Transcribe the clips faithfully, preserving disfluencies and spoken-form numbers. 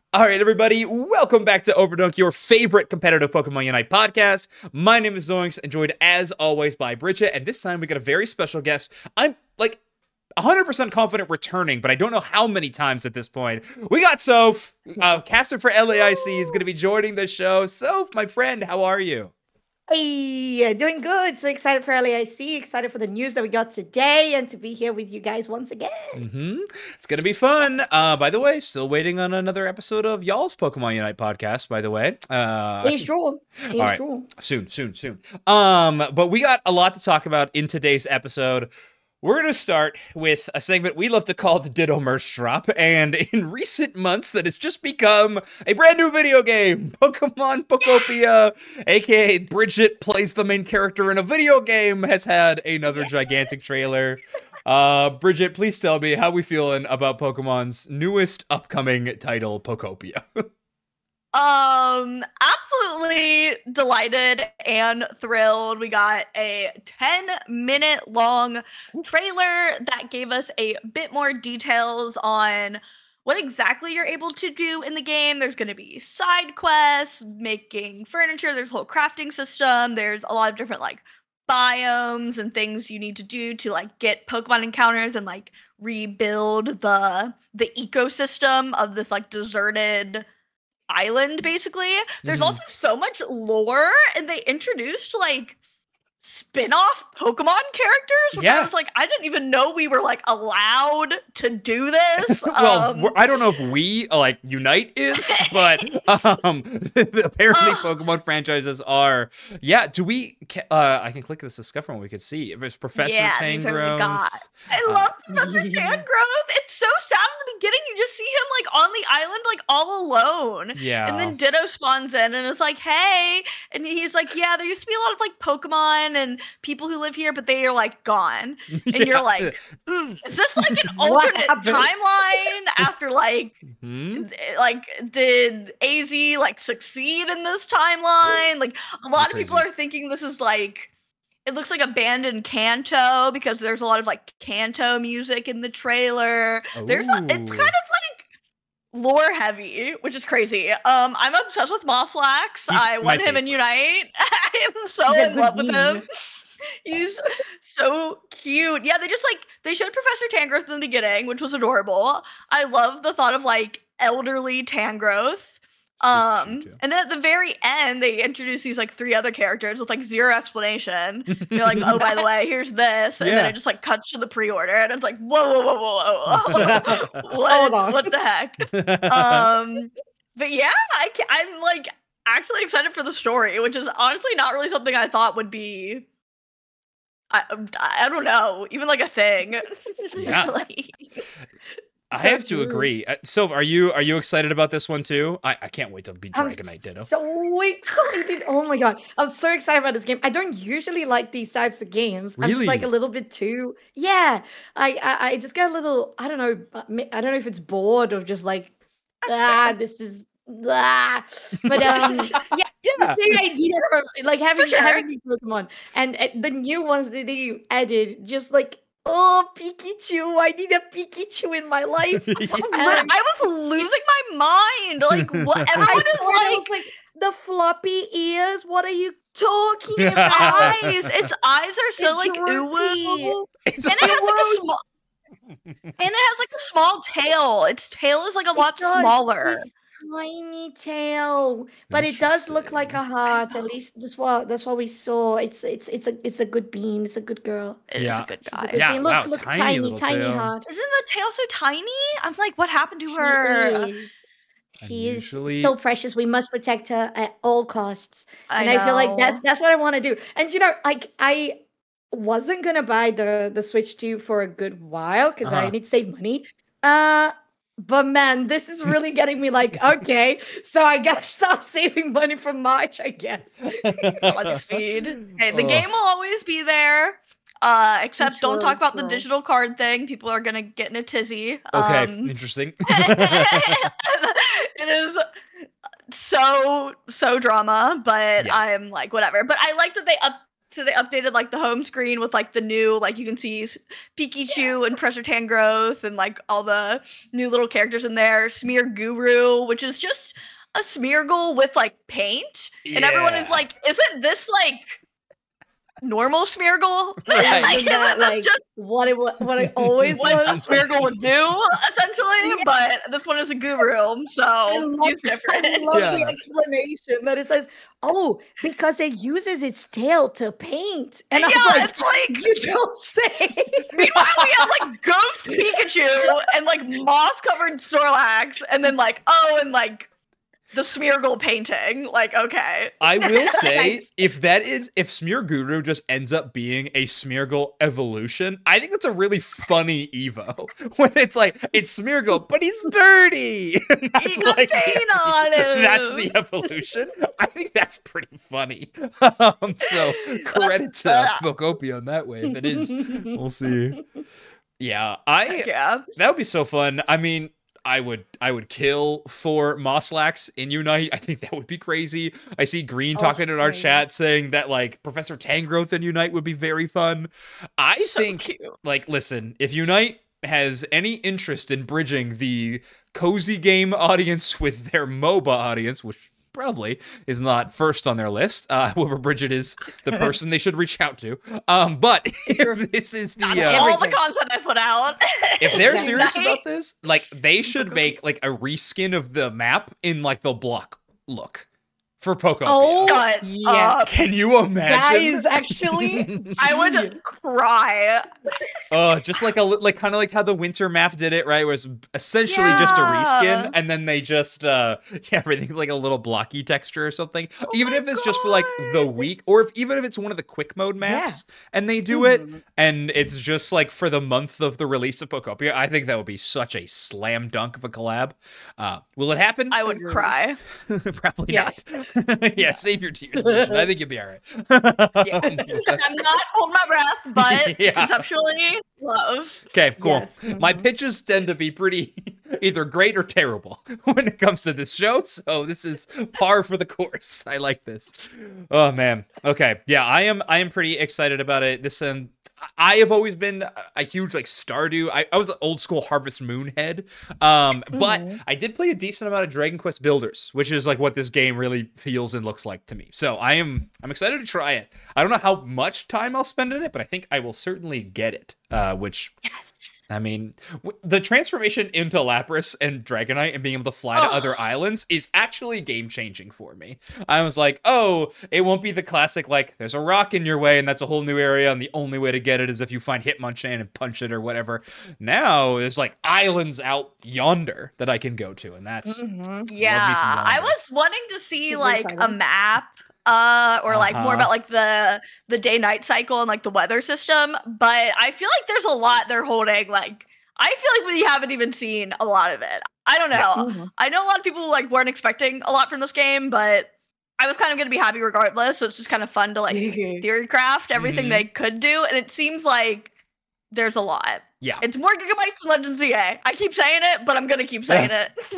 All right, everybody, welcome back to Overdunk, your favorite competitive Pokemon Unite podcast. My name is Zoinks, and joined as always by Bridget, and this time we got a very special guest. I'm like one hundred percent confident returning, but I don't know how many times at this point. We got Soph, uh, caster for L A I C, is going to be joining the show. Soph, my friend, how are you? Hey, doing good. So excited for L A I C, excited for the news that we got today, and to be here with you guys once again. Mm-hmm. It's gonna be fun. Uh, by the way, still waiting on another episode of y'all's Pokemon Unite podcast. By the way, uh, It's true. It's all right. true. Soon, soon, soon. Um, but we got a lot to talk about in today's episode. We're going to start with a segment we love to call the Ditto Merch Drop, and in recent months that has just become a brand new video game, Pokemon Pokopia, aka Bridget plays the main character in a video game, has had another gigantic trailer. Uh, Bridget, please tell me how we feeling about Pokemon's newest upcoming title, Pokopia. Um, absolutely delighted and thrilled. We got a ten minute long trailer that gave us a bit more details on what exactly you're able to do in the game. There's going to be side quests, making furniture, there's a whole crafting system, there's a lot of different like biomes and things you need to do to like get Pokemon encounters and like rebuild the the ecosystem of this like deserted island, basically. There's Mhm. also so much lore, and they introduced like spin-off Pokemon characters, which Yeah. I was like, I didn't even know we were like allowed to do this. well, um, we're- I don't know if we uh, like Unite is, but um, apparently Ugh. Pokemon franchises are. Yeah, do we? ca- Uh, I can click this discover and we can see if it's Professor yeah, these are what we Tangrowth. got. I Uh, love Professor Tangrowth. It's so sad in the beginning. You just see him like on the island, like all alone. Yeah, And then Ditto spawns in and is like, hey. And he's like, yeah, there used to be a lot of like Pokemon and people who live here, but they are like gone. And Yeah. you're like, mm, is this like an What alternate happened? timeline after like, Hmm? th- like, did A Z like succeed in this timeline? Like, a lot of people crazy. are thinking this is like, it looks like abandoned Kanto because there's a lot of like Kanto music in the trailer. There's a, it's Ooh. kind of like lore heavy, which is crazy. Um, I'm obsessed with Mothslax. He's I my want him in favorite. Unite. I am so He's a in good love with him. meme. He's so cute. Yeah, they just like they showed Professor Tangrowth in the beginning, which was adorable. I love the thought of like elderly Tangrowth. Um, too. and then at the very end, they introduce these like three other characters with like zero explanation. They're like, oh, by the way, here's this, and then Yeah. it just like cuts to the pre-order, and it's like, whoa, whoa, whoa, whoa, whoa, Hold what, on. what the heck? Um, but yeah, I ca- I'm like actually excited for the story, which is honestly not really something I thought would be. I I don't know, even like a thing. Yeah. Like, I So have to true. agree. Uh, Sylv, are you are you excited about this one too? I, I can't wait to be I'm Dragonite Ditto. so excited. Oh my god. I'm so excited about this game. I don't usually like these types of games. I'm just like a Really? little bit too yeah. I I, I just get a little I don't know uh, ma- I don't know if it's bored of just like That's ah fair. this is ah. But um yeah, Yeah. just the idea of like having sure. having these Pokemon and uh, the new ones that they added just like oh Pikachu, I need a Pikachu in my life. Lit- And I was losing my mind. Like, what? I Everyone is swear, I like, was like, the floppy ears. What are you talking its about? eyes. Its eyes are so It's like droopy. ooh. It's And it has like a small. And it has like a small tail. Its tail is like a It lot does, smaller. This tiny tail, but it does look like a heart. At least that's what that's what we saw. It's it's it's a it's a good bean. It's a good girl. It is Yeah. a good She's a guy. good Yeah, bean. Look wow, look tiny tiny little tiny tail. heart. Isn't the tail so tiny? I'm like, what happened to She her? is. She is Unusually- so precious. We must protect her at all costs. I and I feel like that's know. that's what I want to do. And you know, like I wasn't gonna buy the the Switch two for a good while because Uh-huh. I need to save money. Uh, but man, this is really getting me like, okay, so I gotta start saving money for March, I guess. Godspeed. Hey, the Ugh. game will always be there. Uh, except It don't will, talk it about the will. digital card thing. People are gonna get in a tizzy. Okay, Um, interesting. it is so so drama, but Yeah. I'm like whatever. But I like that they up so they updated like the home screen with like the new, like you can see Pikachu and Pressure Tangrowth and like all the new little characters in there. Smearguru, which is just a Smeargle with like paint, Yeah. and everyone is like, "Isn't this like normal Smeargle?" Right. Like, Isn't that isn't this like just what it wa- what it always what a was? Smeargle would do, essentially? But this one is a Guru, so I love, he's different. I love Yeah. the explanation that it says, "Oh, because it uses its tail to paint," and I was Yeah, like, it's like "You don't say." meanwhile we have like ghost Pikachu and like moss covered Snorlax, and then like oh, and like the Smeargle painting. Like okay, I will say, Nice. if that is, if Smearguru just ends up being a Smeargle evolution, I think that's a really funny Evo. When it's like, it's Smeargle, but he's dirty. And that's He got like, paint on him. that's the evolution. I think that's pretty funny. Um, so credit to Philcopia on that way. If it is, we'll see. Yeah, I yeah. that would be so fun. I mean, I would I would kill for Mosslax in Unite. I think that would be crazy. I see Green Oh, talking in our right. chat saying that like Professor Tangrowth in Unite would be very fun. I So think cute. like listen, if Unite has any interest in bridging the cozy game audience with their MOBA audience, which probably is not first on their list. Uh, however, Bridget is the person they should reach out to. Um, but if this is the That's uh, all the everything. content I put out. if they're Exactly. serious about this, like they should make like a reskin of the map in like the block look for Pokopia. Oh, Shut yeah. up. Can you imagine? That is actually. I would cry. Oh, just like a li- like kind of like how the winter map did it, right? Where it's essentially just a Yeah. reskin, and then they just uh yeah, everything's like a little blocky texture or something. Oh even my if it's just for like the God. week, or if even if it's one of the quick mode maps, and they do it, and it's just like for the month of the release of Pokopia, I think that would be such a slam dunk of a collab. Uh, will it happen? I would Agreed. cry. Probably Yes. not. Yeah, save your tears, Bridget. I think you'll be all right. Yeah. I'm not holding my breath, but Yeah. conceptually, love. Okay, cool. Yes. My Mhm. pitches tend to be pretty either great or terrible when it comes to this show, so this is par for the course. I like this. Oh man. Okay. Yeah, I am I am pretty excited about it. This um I have always been a- a huge like Stardew. I, I was an old school Harvest Moon head. Um, but Mhm. I did play a decent amount of Dragon Quest Builders, which is like what this game really feels and looks like to me. So I am I'm excited to try it. I don't know how much time I'll spend in it, but I think I will certainly get it. Uh, which Yes. I mean, w- the transformation into Lapras and Dragonite and being able to fly to Ugh. other islands is actually game changing for me. I was like, oh, it won't be the classic, like, there's a rock in your way and that's a whole new area and the only way to get it is if you find Hitmonchan and punch it or whatever. Now there's like islands out yonder that I can go to, and that's. Mhm. Yeah, some I Yonder. was wanting to see Super like a exciting. map uh or like Uh-huh. more about like the the day night cycle and like the weather system, but I feel like there's a lot they're holding. Like I feel like we haven't even seen a lot of it. I don't know. Mhm. I know a lot of people like weren't expecting a lot from this game, but I was kind of gonna be happy regardless. So it's just kind of fun to like theory craft everything Mhm. they could do, and it seems like there's a lot. Yeah. It's more gigabytes than Legends Z A. I keep saying it, but I'm gonna keep saying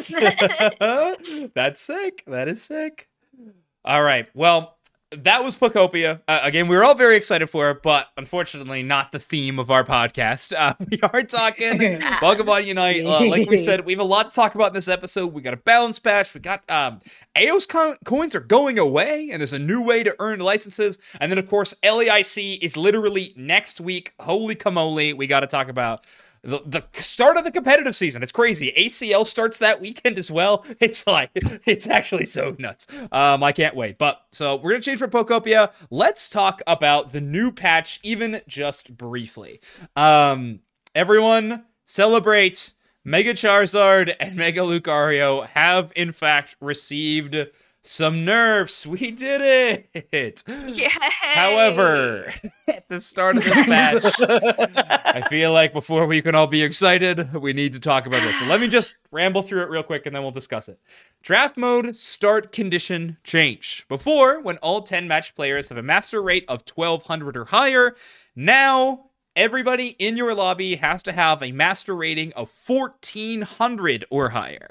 it. That's sick. That is sick. All right. Well, that was Pokopia. Uh, again, we were all very excited for it, but unfortunately not the theme of our podcast. Uh, we are talking Pokemon Unite. Uh, like we said, we have a lot to talk about in this episode. We got a balance patch. We got um, A O S co- coins are going away, and there's a new way to earn licenses. And then, of course, L A I C is literally next week. Holy camole. We got to talk about The, the start of the competitive season. It's crazy. A C L starts that weekend as well. It's like, it's actually so nuts. Um, I can't wait. But so we're going to change for Pokopia. Let's talk about the new patch, even just briefly. Um, everyone celebrate. Mega Charizard and Mega Lucario have in fact received some nerfs. We did it. Yeah. However, at the start of this match, I feel like before we can all be excited, we need to talk about this. So let me just ramble through it real quick and then we'll discuss it. Draft mode start condition change. Before, when all ten match players have a master rate of twelve hundred or higher, now everybody in your lobby has to have a master rating of fourteen hundred or higher.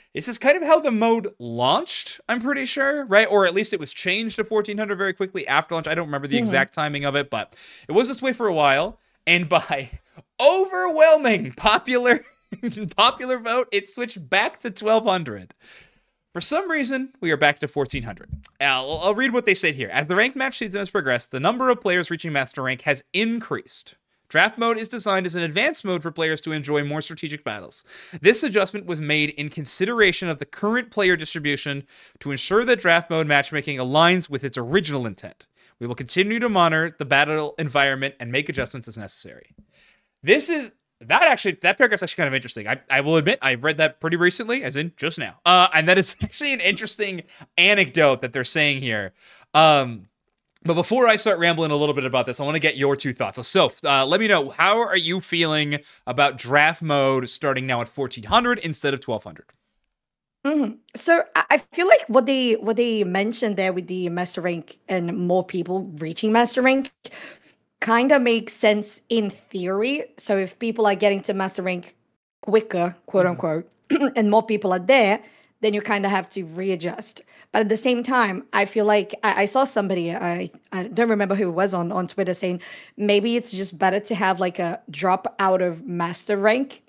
This is kind of how the mode launched, I'm pretty sure, right? Or at least it was changed to fourteen hundred very quickly after launch. I don't remember the mm-hmm. exact timing of it, but it was this way for a while. And by overwhelming popular popular vote, it switched back to twelve hundred. For some reason, we are back to fourteen hundred. I'll, I'll read what they say here. As the ranked match season has progressed, the number of players reaching Master Rank has increased. Draft mode is designed as an advanced mode for players to enjoy more strategic battles. This adjustment was made in consideration of the current player distribution to ensure that draft mode matchmaking aligns with its original intent. We will continue to monitor the battle environment and make adjustments as necessary. This is... That actually, that paragraph's actually kind of interesting. I, I will admit, I've read that pretty recently, as in just now. Uh, and that is actually an interesting anecdote that they're saying here. Um... But before I start rambling a little bit about this, I want to get your two thoughts. So, Soph, uh, let me know, how are you feeling about draft mode starting now at fourteen hundred instead of twelve hundred? Mm-hmm. So I feel like what they what they mentioned there with the Master Rank and more people reaching Master Rank kind of makes sense in theory. So if people are getting to Master Rank quicker, quote unquote, and more people are there, then you kind of have to readjust. But at the same time, I feel like I, I saw somebody, I, I don't remember who it was on, on Twitter, saying maybe it's just better to have like a drop out of Master Rank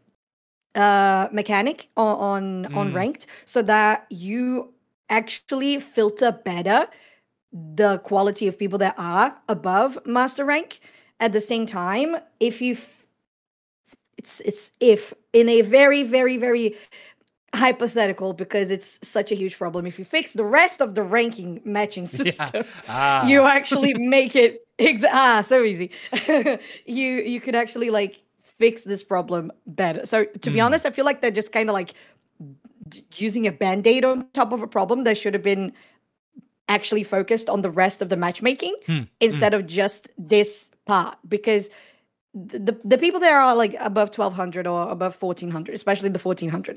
uh, mechanic on, on, mm. on Ranked, so that you actually filter better the quality of people that are above Master Rank. At the same time, if you, f- it's it's if in a very, very, very hypothetical, because it's such a huge problem, if you fix the rest of the ranking matching system, yeah. ah. you actually make it exa- ah so easy. you you could actually like fix this problem better. So to mm. be honest, I feel like they're just kind of like d- using a band-aid on top of a problem that should have been actually focused on the rest of the matchmaking mm. instead mm. of just this part, because the, the the people that are like above twelve hundred or above fourteen hundred, especially the fourteen hundred,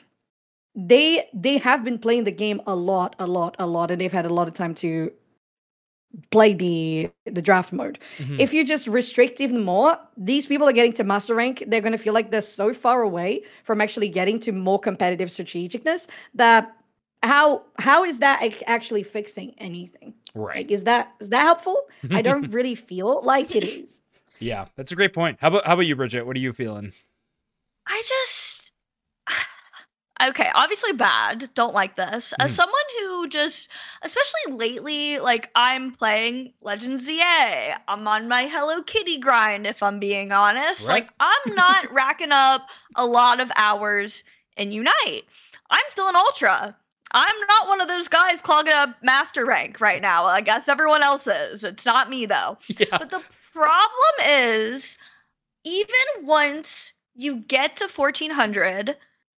they they have been playing the game a lot, a lot, a lot, and they've had a lot of time to play the the draft mode. Mm-hmm. If you just restrict even more, these people are getting to Master Rank, they're going to feel like they're so far away from actually getting to more competitive strategicness that how how is that actually fixing anything? Right. Like, is that is that helpful? I don't really feel like it is. Yeah, that's a great point. How about how about you, Bridget? What are you feeling? I just okay, obviously bad. Don't like this. As mm. someone who just, especially lately, like I'm playing Legends Z A. I'm on my Hello Kitty grind, if I'm being honest. Right. Like I'm not racking up a lot of hours in Unite. I'm still an Ultra. I'm not one of those guys clogging up Master Rank right now. I guess everyone else is. It's not me, though. Yeah. But the problem is, even once you get to fourteen hundred,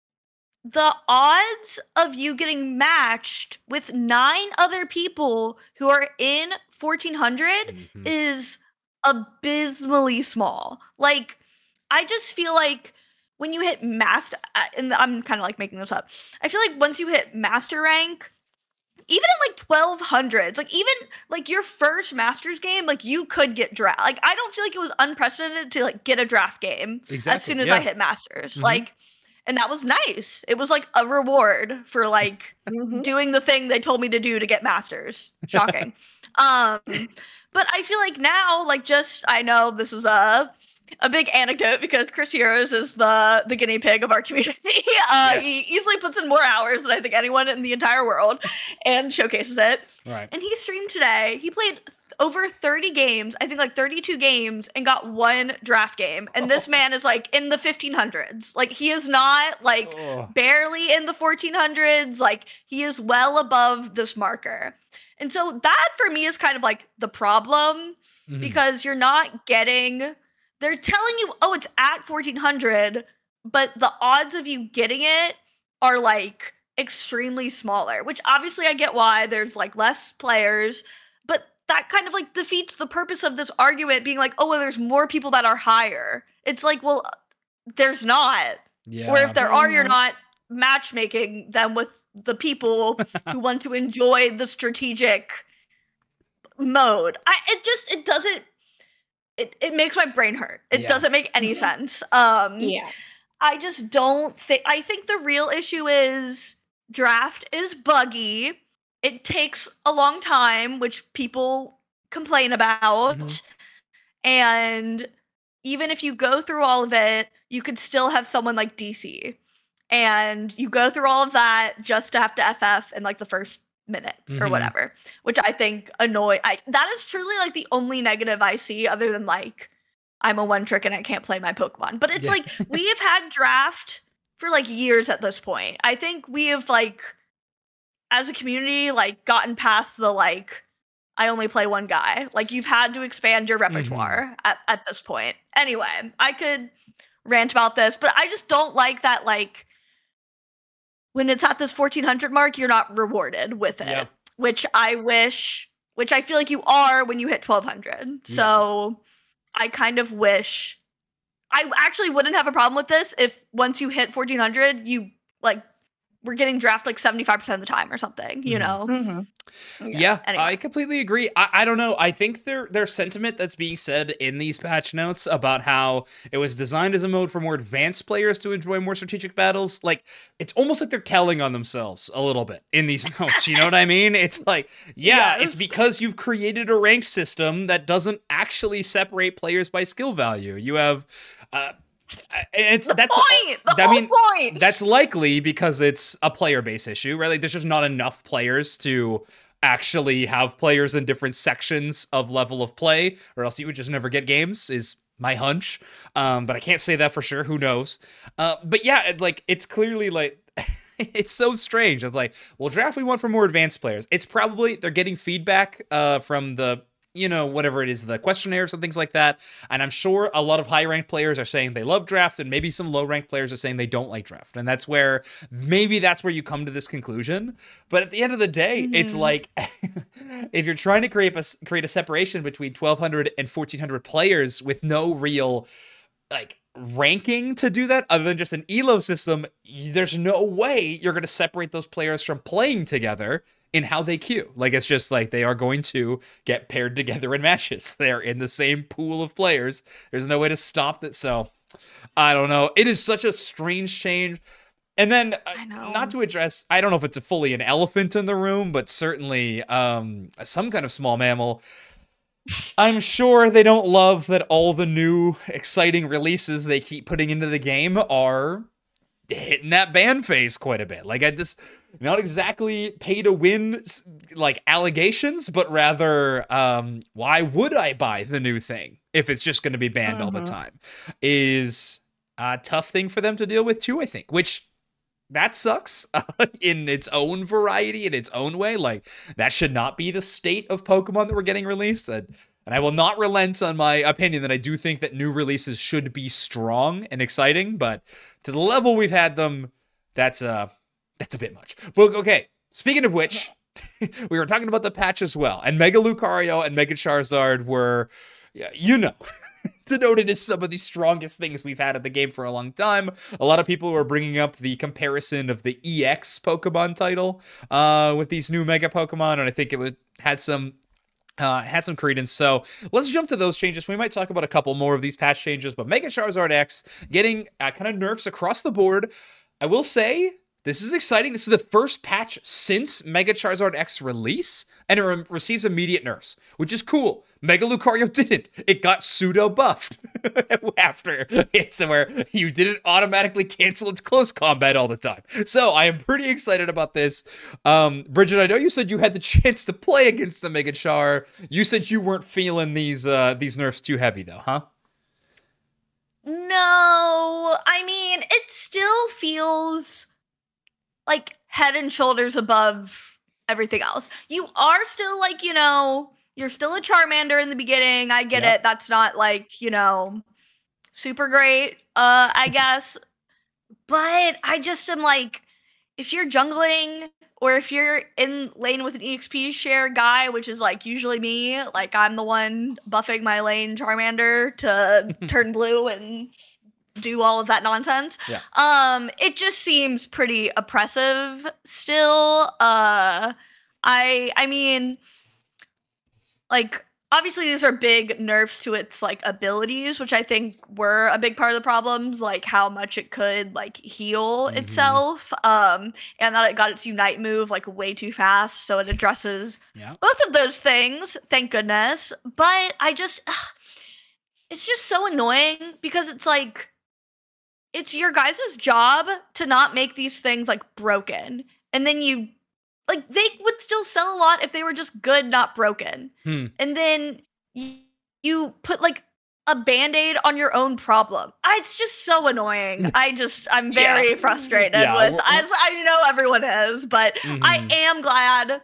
the odds of you getting matched with nine other people who are in fourteen hundred mm-hmm. is abysmally small. Like, I just feel like when you hit master, and I'm kind of like making this up, I feel like once you hit master rank, even in like twelve hundreds, like even like your first Masters game, like you could get draft. Like I don't feel like it was unprecedented to like get a draft game exactly. as soon as yeah. I hit Masters. Mm-hmm. Like, and that was nice. It was like a reward for like mm-hmm. doing the thing they told me to do to get Masters. Shocking. um, but I feel like now, like just I know this is a. A big anecdote because Chris Heroes is the the guinea pig of our community. Uh, yes. He easily puts in more hours than I think anyone in the entire world and showcases it. Right. And he streamed today. He played over thirty games, I think like thirty-two games, and got one draft game. And this man is like in the fifteen hundreds. Like he is not like oh. barely in the fourteen hundreds. Like he is well above this marker. And so that for me is kind of like the problem mm-hmm. because you're not getting... They're telling you, oh, it's at fourteen hundred, but the odds of you getting it are like extremely smaller, which obviously I get why there's like less players, but that kind of like defeats the purpose of this argument being like, oh, well, there's more people that are higher. It's like, well, there's not. Yeah. Or if there are, you're not matchmaking them with the people who want to enjoy the strategic mode. I, it just, it doesn't, It, it makes my brain hurt. It yeah. doesn't make any sense. Um, yeah. I just don't think, I think the real issue is draft is buggy. It takes a long time, which people complain about. Mm-hmm. And even if you go through all of it, you could still have someone like D C. And you go through all of that just to have to F F in like the first minute mm-hmm. or whatever, which I think annoy. I that is truly like the only negative I see, other than like I'm a one trick and I can't play my Pokemon. But it's yeah. like we have had draft for like years at this point. I think we have like as a community like gotten past the like I only play one guy. Like you've had to expand your repertoire mm-hmm. at, at this point. Anyway, I could rant about this, but I just don't like that like when it's at this fourteen hundred mark, you're not rewarded with it, yeah. which I wish, which I feel like you are when you hit twelve hundred. Yeah. So I kind of wish, I actually wouldn't have a problem with this if once you hit fourteen hundred, you like were getting drafted like seventy-five percent of the time or something, you know? Mm-hmm. Yeah, yeah anyway. I completely agree. I, I don't know. I think there there's sentiment that's being said in these patch notes about how it was designed as a mode for more advanced players to enjoy more strategic battles. Like, it's almost like they're telling on themselves a little bit in these notes. You know what I mean? It's like, yeah, yeah it's because you've created a ranked system that doesn't actually separate players by skill value. You have... Uh, It's the that's point. The I whole mean point. That's likely because it's a player base issue, right? Like there's just not enough players to actually have players in different sections of level of play, or else you would just never get games. Is my hunch, um, but I can't say that for sure. Who knows? Uh, but yeah, it, like it's clearly like. It's so strange. It's like, well, draft we want for more advanced players. It's probably they're getting feedback uh, from the. You know, whatever it is, the questionnaires and things like that. And I'm sure a lot of high-ranked players are saying they love draft, and maybe some low-ranked players are saying they don't like draft. And that's where, maybe that's where you come to this conclusion. But at the end of the day, mm-hmm. it's like, if you're trying to create a, create a separation between twelve hundred and fourteen hundred players with no real, like, ranking to do that, other than just an E L O system, there's no way you're going to separate those players from playing together in how they queue. Like, it's just like they are going to get paired together in matches. They're in the same pool of players. There's no way to stop that. So, I don't know. It is such a strange change. And then, uh, not to address, I don't know if it's a fully an elephant in the room, but certainly um, some kind of small mammal. I'm sure they don't love that all the new exciting releases they keep putting into the game are hitting that ban phase quite a bit. Like, I just... Not exactly pay to win like allegations, but rather, um, why would I buy the new thing if it's just going to be banned mm-hmm. all the time? Is a tough thing for them to deal with too, I think, which that sucks uh, in its own variety, in its own way. Like, that should not be the state of Pokemon that we're getting released. And, and I will not relent on my opinion that I do think that new releases should be strong and exciting, but to the level we've had them, that's a... Uh, That's a bit much. But okay, speaking of which, we were talking about the patch as well. And Mega Lucario and Mega Charizard were, you know, denoted as some of the strongest things we've had in the game for a long time. A lot of people were bringing up the comparison of the E X Pokemon title uh, with these new Mega Pokemon. And I think it would, had some... Uh, had some credence, so let's jump to those changes. We might talk about a couple more of these patch changes, but Mega Charizard X getting uh, kind of nerfs across the board. I will say... This is exciting. This is the first patch since Mega Charizard X release, and it re- receives immediate nerfs, which is cool. Mega Lucario didn't. It got pseudo-buffed after it, so where you didn't automatically cancel its close combat all the time. So I am pretty excited about this. Um, Bridget, I know you said you had the chance to play against the Mega Char. You said you weren't feeling these uh, these nerfs too heavy, though, huh? No, I mean, it still feels... like head and shoulders above everything else. You are still like, you know, you're still a Charmander in the beginning. I get yeah. it. That's not like, you know, super great, uh, I guess. But I just am like, if you're jungling or if you're in lane with an E X P share guy, which is like usually me, like I'm the one buffing my lane Charmander to turn blue and do all of that nonsense. Yeah. Um, it just seems pretty oppressive still. Uh, I I mean, like obviously these are big nerfs to its like abilities, which I think were a big part of the problems, like how much it could like heal Mhm. itself, um, and that it got its Unite move like way too fast, so it addresses Yeah. both of those things, thank goodness. But I just, ugh, it's just so annoying because it's like, it's your guys' job to not make these things like broken. And then you, like, they would still sell a lot if they were just good, not broken. Hmm. And then you, you put like a band-aid on your own problem. I, it's just so annoying. I just, I'm very Yeah. frustrated Yeah, with, we're- I, I know everyone is, but I Mhm. am glad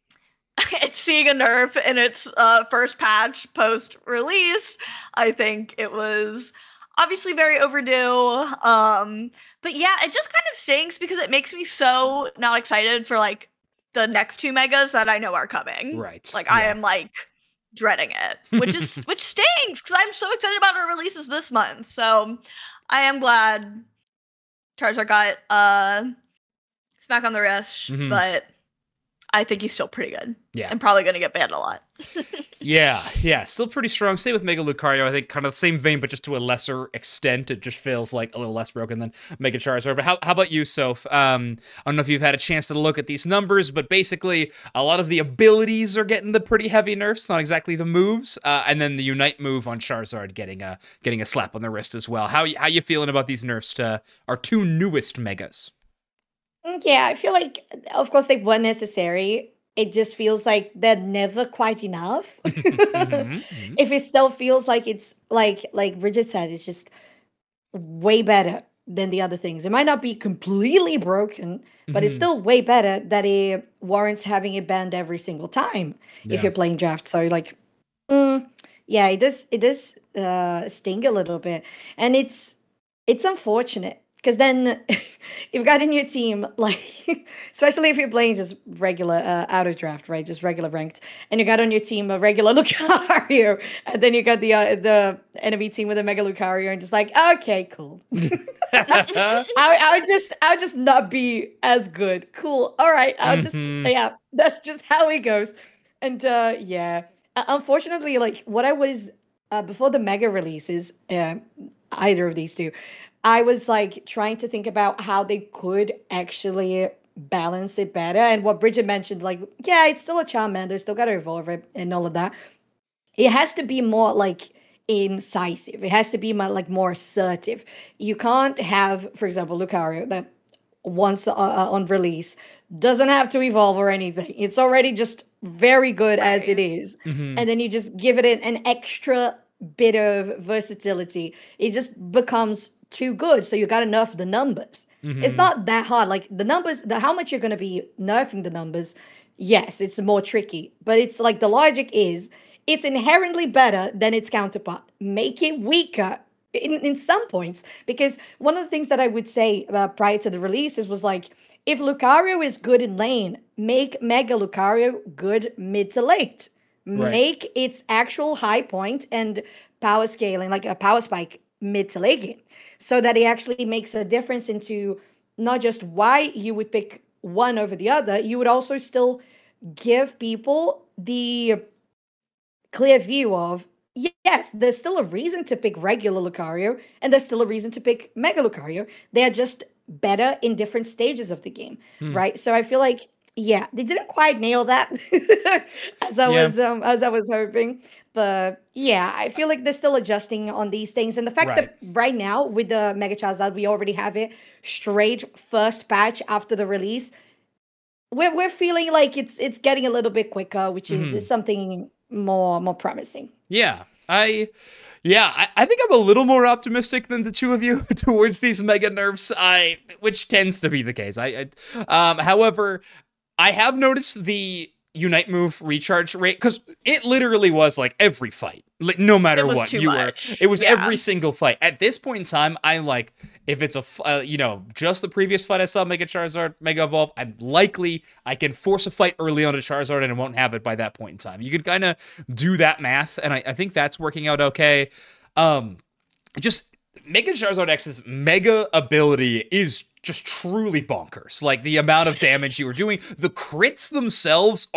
it's seeing a nerf in its uh, first patch post-release. I think it was obviously very overdue. Um, but yeah, it just kind of stinks because it makes me so not excited for like the next two megas that I know are coming. Right. Like I Yeah. am like dreading it, which is which stinks because I'm so excited about our releases this month. So I am glad Charizard got uh smack on the wrist, Mhm. but I think he's still pretty good. Yeah. I'm probably gonna get banned a lot. Yeah, yeah, still pretty strong. Same with Mega Lucario. I think kind of the same vein, but just to a lesser extent. It just feels like a little less broken than Mega Charizard. But how, how about you, Soph? Um, I don't know if you've had a chance to look at these numbers, but basically a lot of the abilities are getting the pretty heavy nerfs, not exactly the moves. Uh, and then the Unite move on Charizard getting a getting a slap on the wrist as well. How how you feeling about these nerfs to our two newest Megas? Mm, Yeah, I feel like, of course, they were necessary. It just feels like they're never quite enough. Mhm, mhm. If it still feels like it's like like Bridget said, it's just way better than the other things. It might not be completely broken, but it's Mhm. still way better that it warrants having it banned every single time Yeah. if you're playing draft. So like, mm, yeah, it does it does uh, sting a little bit, and it's it's unfortunate because then you've got a new team, like especially if you're playing just regular uh, out of draft, right? Just regular ranked, and you got on your team a regular Lucario, and then you got the uh, the enemy team with a Mega Lucario, and just like, okay, cool. I, I would just I would just not be as good. Cool. All right. I'll just Mhm. yeah, that's just how it goes. And uh yeah. Uh, unfortunately, like what I was uh before the mega releases, uh, either of these two, I was like trying to think about how they could actually balance it better. And what Bridget mentioned, like, yeah, it's still a Charmander, still gotta evolve it and all of that. It has to be more like incisive. It has to be more, like more assertive. You can't have, for example, Lucario that once uh, uh, on release doesn't have to evolve or anything. It's already just very good as Right. it is. Mhm. And then you just give it an, an extra bit of versatility. It just becomes too good. So you got to nerf the numbers. It's Mhm. not that hard. Like the numbers, the how much you're going to be nerfing the numbers. Yes, it's more tricky, but it's like the logic is it's inherently better than its counterpart. Make it weaker in, in some points. Because one of the things that I would say uh, prior to the releases was like, if Lucario is good in lane, make Mega Lucario good mid to late. Right. Make its actual high point and power scaling, like a power spike mid to late game, so that it actually makes a difference into not just why you would pick one over the other, you would also still give people the clear view of yes, there's still a reason to pick regular Lucario, and there's still a reason to pick Mega Lucario. They are just better in different stages of the game, Hmm. right? So I feel like yeah, they didn't quite nail that as I Yeah. was um, as I was hoping, but yeah, I feel like they're still adjusting on these things, and the fact that right now with the Mega Charizard we already have it straight first patch after the release. We're we're feeling like it's it's getting a little bit quicker, which is, Mhm. is something more more promising. Yeah, I, yeah, I, I think I'm a little more optimistic than the two of you towards these mega nerfs. I, which tends to be the case. I, I um, however, I have noticed the Unite move recharge rate because it literally was like every fight, like no matter It was what too you much. were, it was Yeah. every single fight. At this point in time, I'm like, if it's a, f- uh, you know, just the previous fight I saw Mega Charizard, Mega Evolve, I'm likely I can force a fight early on to Charizard and it won't have it by that point in time. You could kind of do that math, and I, I think that's working out okay. Um, just Mega Charizard X's mega ability is just truly bonkers. Like the amount of damage you are doing, the crits themselves are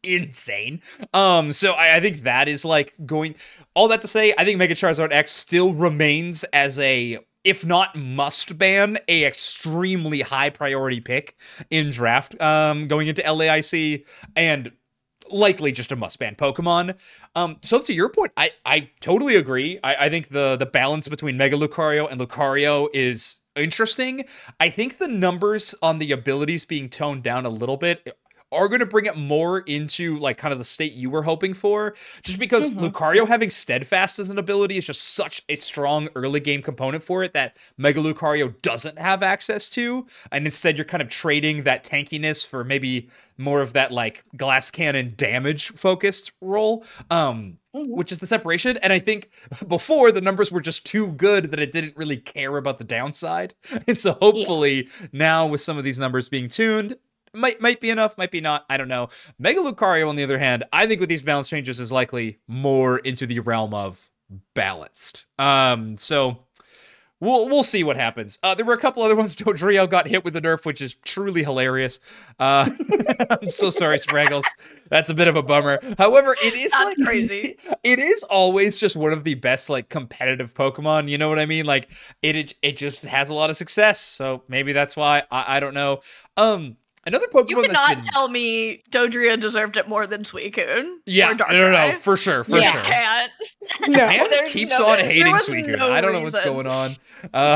insane. Um, so I, I think that is like going. All that to say, I think Mega Charizard X still remains as a, if not must ban, a extremely high priority pick in draft. Um, going into L A I C and likely just a must ban Pokemon. Um, so to your point, I I totally agree. I, I think the the balance between Mega Lucario and Lucario is interesting. I think the numbers on the abilities being toned down a little bit are going to bring it more into like kind of the state you were hoping for, just because mm-hmm. Lucario having Steadfast as an ability is just such a strong early game component for it that Mega Lucario doesn't have access to, and instead you're kind of trading that tankiness for maybe more of that like glass cannon damage focused role, um, mm-hmm. which is the separation. And I think before the numbers were just too good that it didn't really care about the downside, and so hopefully yeah. now with some of these numbers being tuned, Might might be enough, might be not, I don't know. Mega Lucario, on the other hand, I think with these balance changes is likely more into the realm of balanced. Um, so we'll we'll see what happens. Uh, there were a couple other ones. Dodrio got hit with the nerf, which is truly hilarious. Uh, I'm so sorry, Spraggles. That's a bit of a bummer. However, it is That's like crazy. It is always just one of the best like competitive Pokemon. You know what I mean? Like it it, it just has a lot of success. So maybe that's why. I, I don't know. Um. Another Pokemon You cannot that's been... tell me Dodrio deserved it more than Suicune. Yeah, or no, no, no, for sure, for yeah. sure. Can't. No, Pan keeps no, on hating No Suicune. I don't know reason. what's going on. Uh,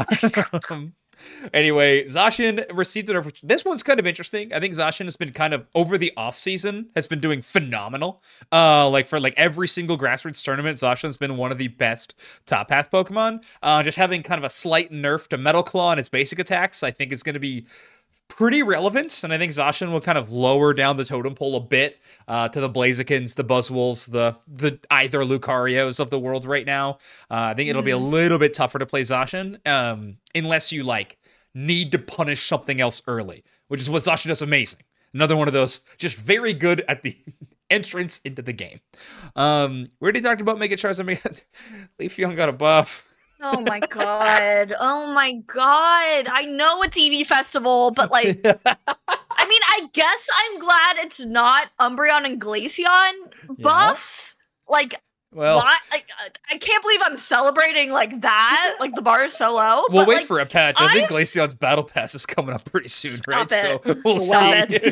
anyway, Zacian received an nerf. This one's kind of interesting. I think Zacian has been kind of over the off season has been doing phenomenal. Uh, like for like every single grassroots tournament, Zacian's been one of the best top path Pokemon. Uh, just having kind of a slight nerf to Metal Claw and its basic attacks, I think is going to be pretty relevant, and I think Zacian will kind of lower down the totem pole a bit uh, to the Blazikens, the Buzzwoles, the the either Lucarios of the world right now. Uh, I think it'll mm. be a little bit tougher to play Zacian, um, unless you like need to punish something else early, which is what Zacian does amazing. Another one of those just very good at the entrance into the game. Um, we already talked about Mega Charizard. Leafeon got a buff. Oh my god. Oh my god. I know it's Eevee Festival, but like I mean, I guess I'm glad it's not Umbreon and Glaceon buffs. Yeah. Like well, why? I, I can't believe I'm celebrating like that. Like the bar is so low. We'll but, wait like, for a patch. I think I've... Glaceon's battle pass is coming up pretty soon, right? It. So we'll Stop see.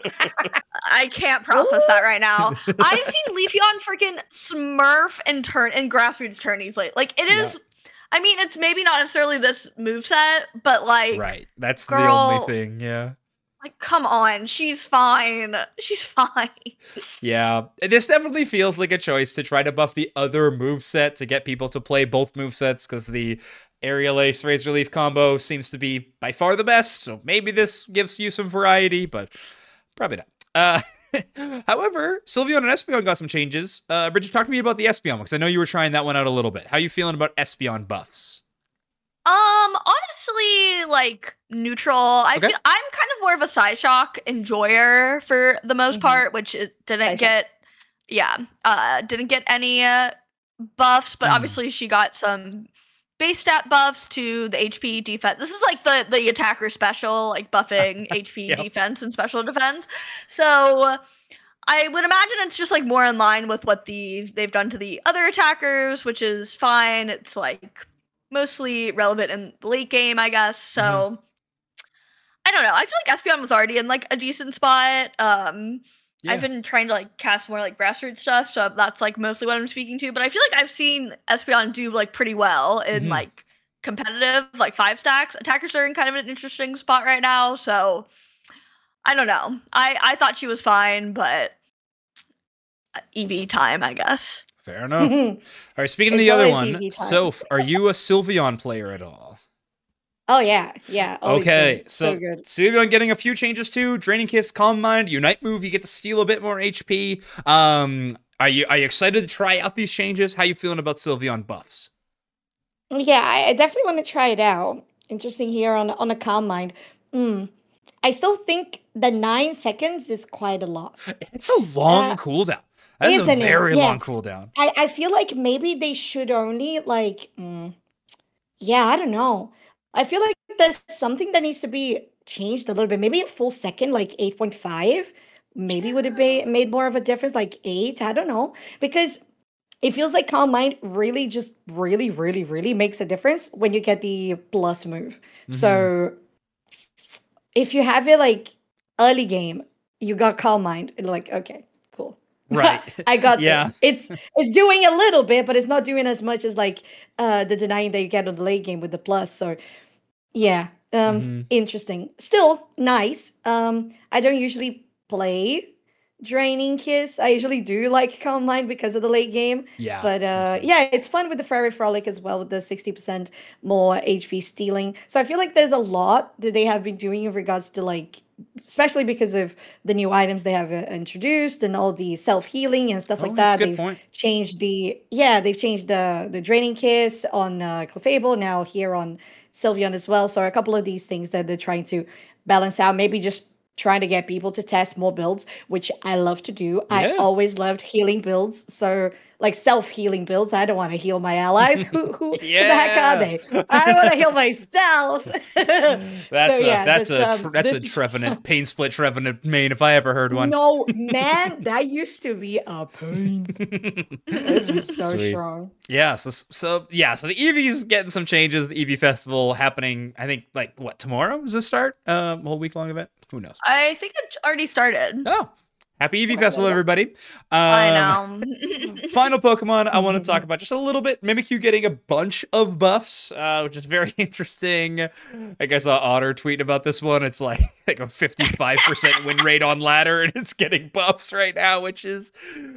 I can't process that right now. I've seen Leafeon freaking smurf and turn and grassroots tourneys late. Like it is. Yeah. I mean, it's maybe not necessarily this moveset, but like, right. That's girl, the only thing. Yeah. Like, come on. She's fine. She's fine. Yeah. This definitely feels like a choice to try to buff the other moveset to get people to play both movesets, because the Aerial Ace Razor Leaf combo seems to be by far the best. So maybe this gives you some variety, but probably not. Uh, However, Sylveon and Espeon got some changes. Uh, Bridget, talk to me about the Espeon, because I know you were trying that one out a little bit. How are you feeling about Espeon buffs? Um, honestly, like, neutral. I okay. feel I'm kind of more of a Psyshock enjoyer for the most mm-hmm. part, which it didn't I get, think. yeah, uh, didn't get any uh, buffs, but mm. obviously she got some base stat buffs to the H P defense. This is like the the attacker special, like buffing H P yep. defense and special defense. So I would imagine it's just like more in line with what the they've done to the other attackers, which is fine. It's like mostly relevant in the late game, I guess. So mm-hmm. I don't know. I feel like Espeon was already in like a decent spot. Um Yeah. I've been trying to like cast more like grassroots stuff, so that's like mostly what I'm speaking to. But I feel like I've seen Espeon do like pretty well in mm-hmm. like competitive, like five stacks. Attackers are in kind of an interesting spot right now, so I don't know. I I thought she was fine, but E V time, I guess. Fair enough. All right, speaking of the other one, Soph, are you a Sylveon player at all? Oh, yeah. Yeah. Okay. Good. So, so good. Sylveon getting a few changes too. Draining Kiss, Calm Mind, Unite Move. You get to steal a bit more H P. Um, are you are you excited to try out these changes? How you feeling about Sylveon buffs? Yeah, I definitely want to try it out. Interesting here on, on a Calm Mind. Mm. I still think the nine seconds is quite a lot. It's a long uh, cooldown. That is a very yeah. long cooldown. I, I feel like maybe they should only, like, mm, yeah, I don't know. I feel like there's something that needs to be changed a little bit. Maybe a full second, like eight point five, maybe would have be, made more of a difference, like eight. I don't know, because it feels like Calm Mind really just really, really, really makes a difference when you get the plus move. Mhm. So if you have it like early game, you got Calm Mind, and like, okay, cool. Right. I got Yeah. this. It's it's doing a little bit, but it's not doing as much as like uh the denying that you get on the late game with the plus. So yeah, um, Mhm. interesting. Still nice. Um, I don't usually play Draining Kiss. I usually do like Calm Mind because of the late game. Yeah. But makes uh, sense. yeah, it's fun with the Fairy Frolic as well, with the sixty percent more H P stealing. So I feel like there's a lot that they have been doing in regards to like, especially because of the new items they have uh, introduced and all the self healing and stuff Oh, like that's a that. good They've point. changed the yeah, they've changed the the Draining Kiss on uh, Clefable, now here on Sylveon as well. So a couple of these things that they're trying to balance out, maybe just trying to get people to test more builds, which I love to do. I Yeah. always loved healing builds. So like self-healing builds. I don't want to heal my allies. Who, who, who the heck Yeah. are they? I want to heal myself. That's So, a yeah, that's this, a um, tr- that's a this is- Trevenant pain split Trevenant main if I ever heard one. No, man, that used to be a pain. This was so Sweet. strong. Yeah, so, so yeah, so the Eevee's getting some changes. The Eevee Festival happening, I think, like what tomorrow is the start? Um, whole week long event. Who knows? I think it already started. Oh, happy Eevee Well, Festival, yeah. everybody! I Um, know. Final Pokemon I want to talk about just a little bit. Mimikyu getting a bunch of buffs, uh, which is very interesting. I guess I saw Otter tweet about this one. It's like like a fifty-five percent win rate on ladder, and it's getting buffs right now, which is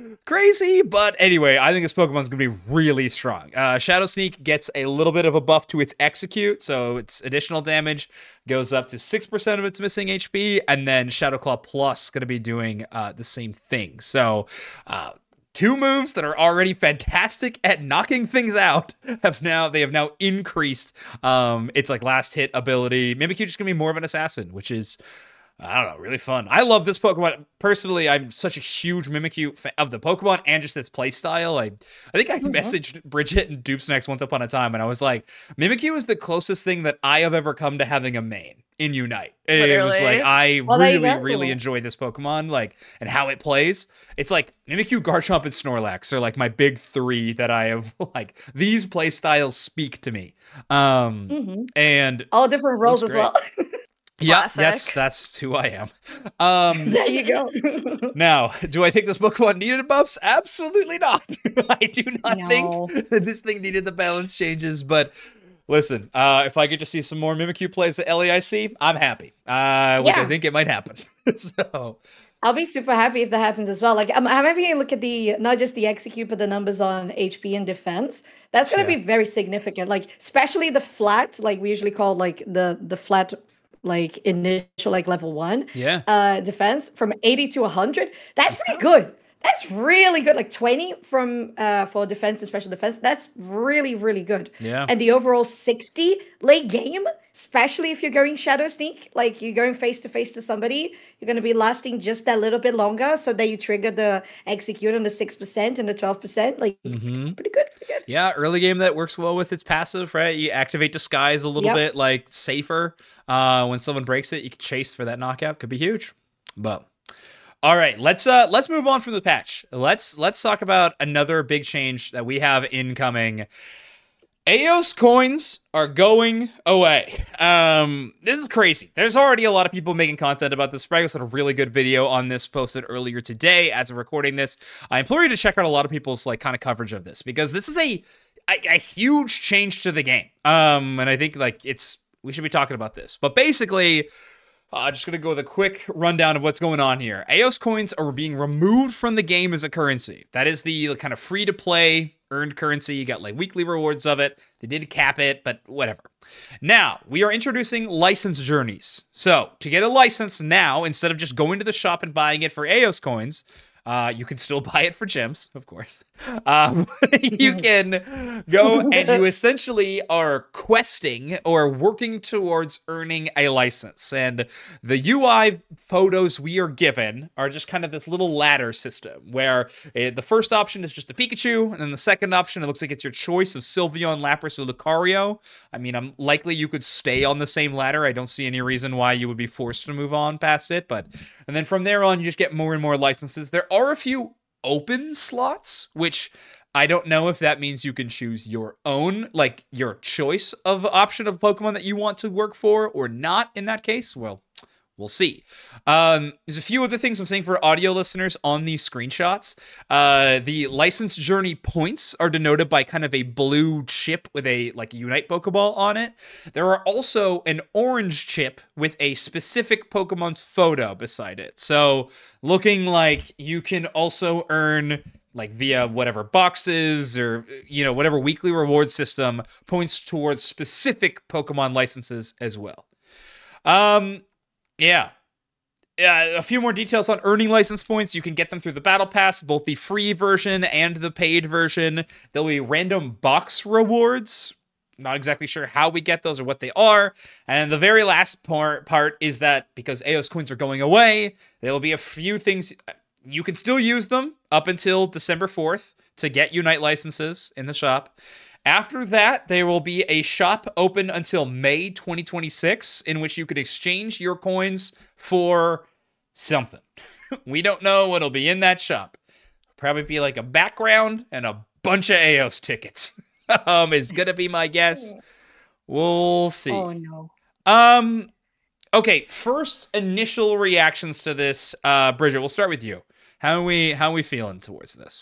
crazy. But anyway, I think this Pokemon's going to be really strong. Uh, Shadow Sneak gets a little bit of a buff to its Execute, so its additional damage goes up to six percent of its missing H P, and then Shadow Claw Plus going to be doing uh, the same thing. So, uh, two moves that are already fantastic at knocking things out have now they have now increased um, its like last hit ability. Mimikyu just gonna be more of an assassin, which is I don't know, really fun. I love this Pokemon. Personally, I'm such a huge Mimikyu fan of the Pokemon and just its playstyle. I, I think I Mhm. messaged Bridget and Dupsnex once upon a time, and I was like, Mimikyu is the closest thing that I have ever come to having a main in Unite. It was Literally. like, I Well, there you really, go. really enjoy this Pokemon, like, and how it plays. It's like Mimikyu, Garchomp, and Snorlax are like my big three that I have, like, these playstyles speak to me. Um, hmm and All different roles Looks as well. yeah, that's Classic. that's who I am. Um, There you go. now, do I think this Pokemon needed buffs? Absolutely not. I do not No. think that this thing needed the balance changes. But listen, uh, if I get to see some more Mimikyu plays at L A I C, I'm happy. Uh, which I Yeah. think it might happen. so I'll be super happy if that happens as well. Like I'm, I'm having a look at the not just the execute, but the numbers on H P and defense. That's going to Yeah. be very significant. Like especially the flat, like we usually call like the the flat, like initial like level one yeah, uh defense from eighty to one hundred. That's pretty good. That's really good. Like twenty from uh for defense and special defense. That's really really good. yeah. And the overall sixty late game, especially if you're going Shadow Sneak, like you're going face to face to somebody, you're going to be lasting just that little bit longer so that you trigger the execute on the six percent and the twelve percent. Like, hmm pretty good, pretty good. Yeah, early game that works well with its passive, right? You activate Disguise a little Yep. bit, like, safer. Uh, when someone breaks it, you can chase for that knockout. Could be huge. But all right, let's uh let's move on from the patch. Let's let's talk about another big change that we have incoming. Aeos coins are going away. Um, this is crazy. There's already a lot of people making content about this. Spraggles had a really good video on this posted earlier today as of recording this. I implore you to check out a lot of people's like kind of coverage of this because this is a, a, a huge change to the game. Um, and I think like it's, we should be talking about this. But basically, uh, just going to go with a quick rundown of what's going on here. Aeos coins are being removed from the game as a currency. That is the kind of free-to-play earned currency. You got like weekly rewards of it. They did cap it, but whatever. Now, we are introducing license journeys. So, to get a license now, instead of just going to the shop and buying it for Aeos coins, uh, you can still buy it for gems, of course. Um, you can go and you essentially are questing or working towards earning a license. And the U I photos we are given are just kind of this little ladder system where uh, the first option is just a Pikachu, and then the second option, it looks like it's your choice of Sylveon, Lapras, or Lucario. I mean, I'm likely you could stay on the same ladder. I don't see any reason why you would be forced to move on past it. But and then from there on, you just get more and more licenses. There are a few open slots, which I don't know if that means you can choose your own, like your choice of option of Pokemon that you want to work for or not in that case. Well, we'll see. Um, there's a few other things I'm saying for audio listeners on these screenshots. Uh, the license journey points are denoted by kind of a blue chip with a like Unite Pokeball on it. There are also an orange chip with a specific Pokemon's photo beside it. So looking like you can also earn like via whatever boxes or, you know, whatever weekly reward system points towards specific Pokemon licenses as well. Um, yeah. Uh, a few more details on earning license points. You can get them through the Battle Pass, both the free version and the paid version. There'll be random box rewards. Not exactly sure how we get those or what they are. And the very last part, part is that because A O S coins are going away, there will be a few things. You can still use them up until December fourth to get Unite licenses in the shop. After that, there will be a shop open until May twenty twenty-six in which you could exchange your coins for something. We don't know what'll be in that shop. Probably be like a background and a bunch of A O S tickets. um, it's gonna be my guess. We'll see. Oh no. Um, okay. First initial reactions to this. Uh, Bridget, we'll start with you. How are we? How are we feeling towards this?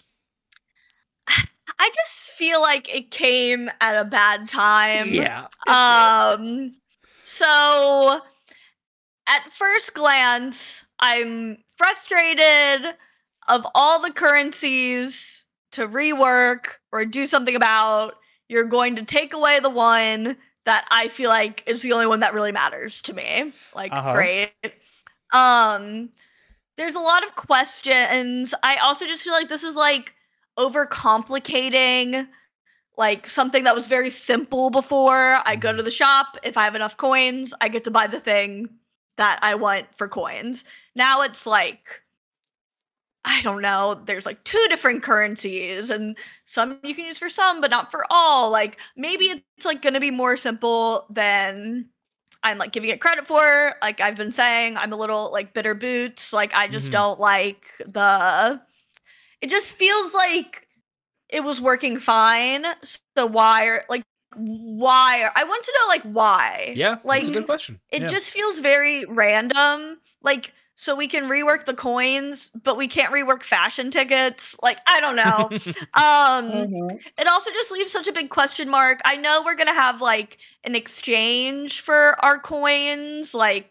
I just feel like it came at a bad time. Yeah. Um. So, at first glance, I'm frustrated of all the currencies to rework or do something about. You're going to take away the one that I feel like is the only one that really matters to me. Like, Uh-huh. great. Um, there's a lot of questions. I also just feel like this is like overcomplicating like something that was very simple before. I go to the shop. If I have enough coins, I get to buy the thing that I want for coins. Now it's like, I don't know, there's like two different currencies and some you can use for some, but not for all. Like maybe it's like gonna be more simple than I'm like giving it credit for. Like I've been saying, I'm a little like bitter boots. Like I just Mhm. don't like the, it just feels like it was working fine. So why are like, why are, I want to know like why. Yeah, like that's a good question. it Yeah. just feels very random. Like, so we can rework the coins, but we can't rework fashion tickets. Like, I don't know. um, Mhm. it also just leaves such a big question mark. I know we're gonna have like an exchange for our coins, like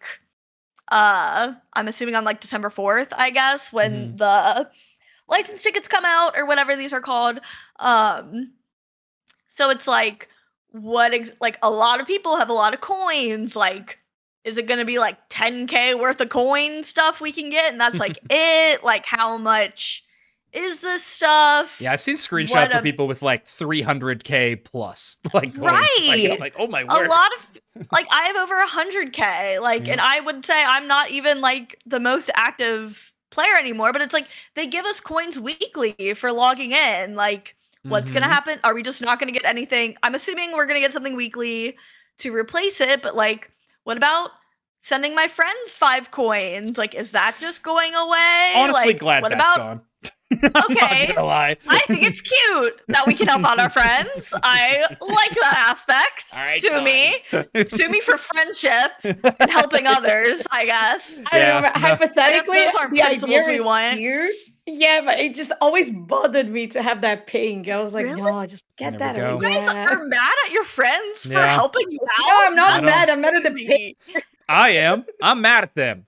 uh I'm assuming on like December fourth, I guess, when Mhm. the license tickets come out or whatever these are called. Um so it's like what ex- like a lot of people have a lot of coins. Like is it going to be like ten K worth of coin stuff we can get and that's like it? Like how much is this stuff? Yeah, I've seen screenshots What of a- people with like three hundred K plus like coins. Right. Like, I'm like, oh my a word. lot of like I have over one hundred K, like, Yeah. and I would say I'm not even like the most active player anymore, but it's like they give us coins weekly for logging in. Like what's gonna Mhm. happen? Are we just not gonna get anything? I'm assuming we're gonna get something weekly to replace it, but like what about sending my friends five coins? Like is that just going away? Honestly, like, glad what that's about gone. I'm Okay. not gonna lie. I think it's cute that we can help out our friends. I like that aspect. All right, Sue fine. me. Sue me for friendship and helping others, I guess. I Yeah, don't know, no. hypothetically, Those aren't the principles idea we is want. cute. Yeah, but it just always bothered me to have that pink. I was like, Really? no, just get There we that go. over. You guys Yeah. are mad at your friends for Yeah. helping you out? No, I'm I not know. mad. I'm mad at the pink. I am. I'm mad at them.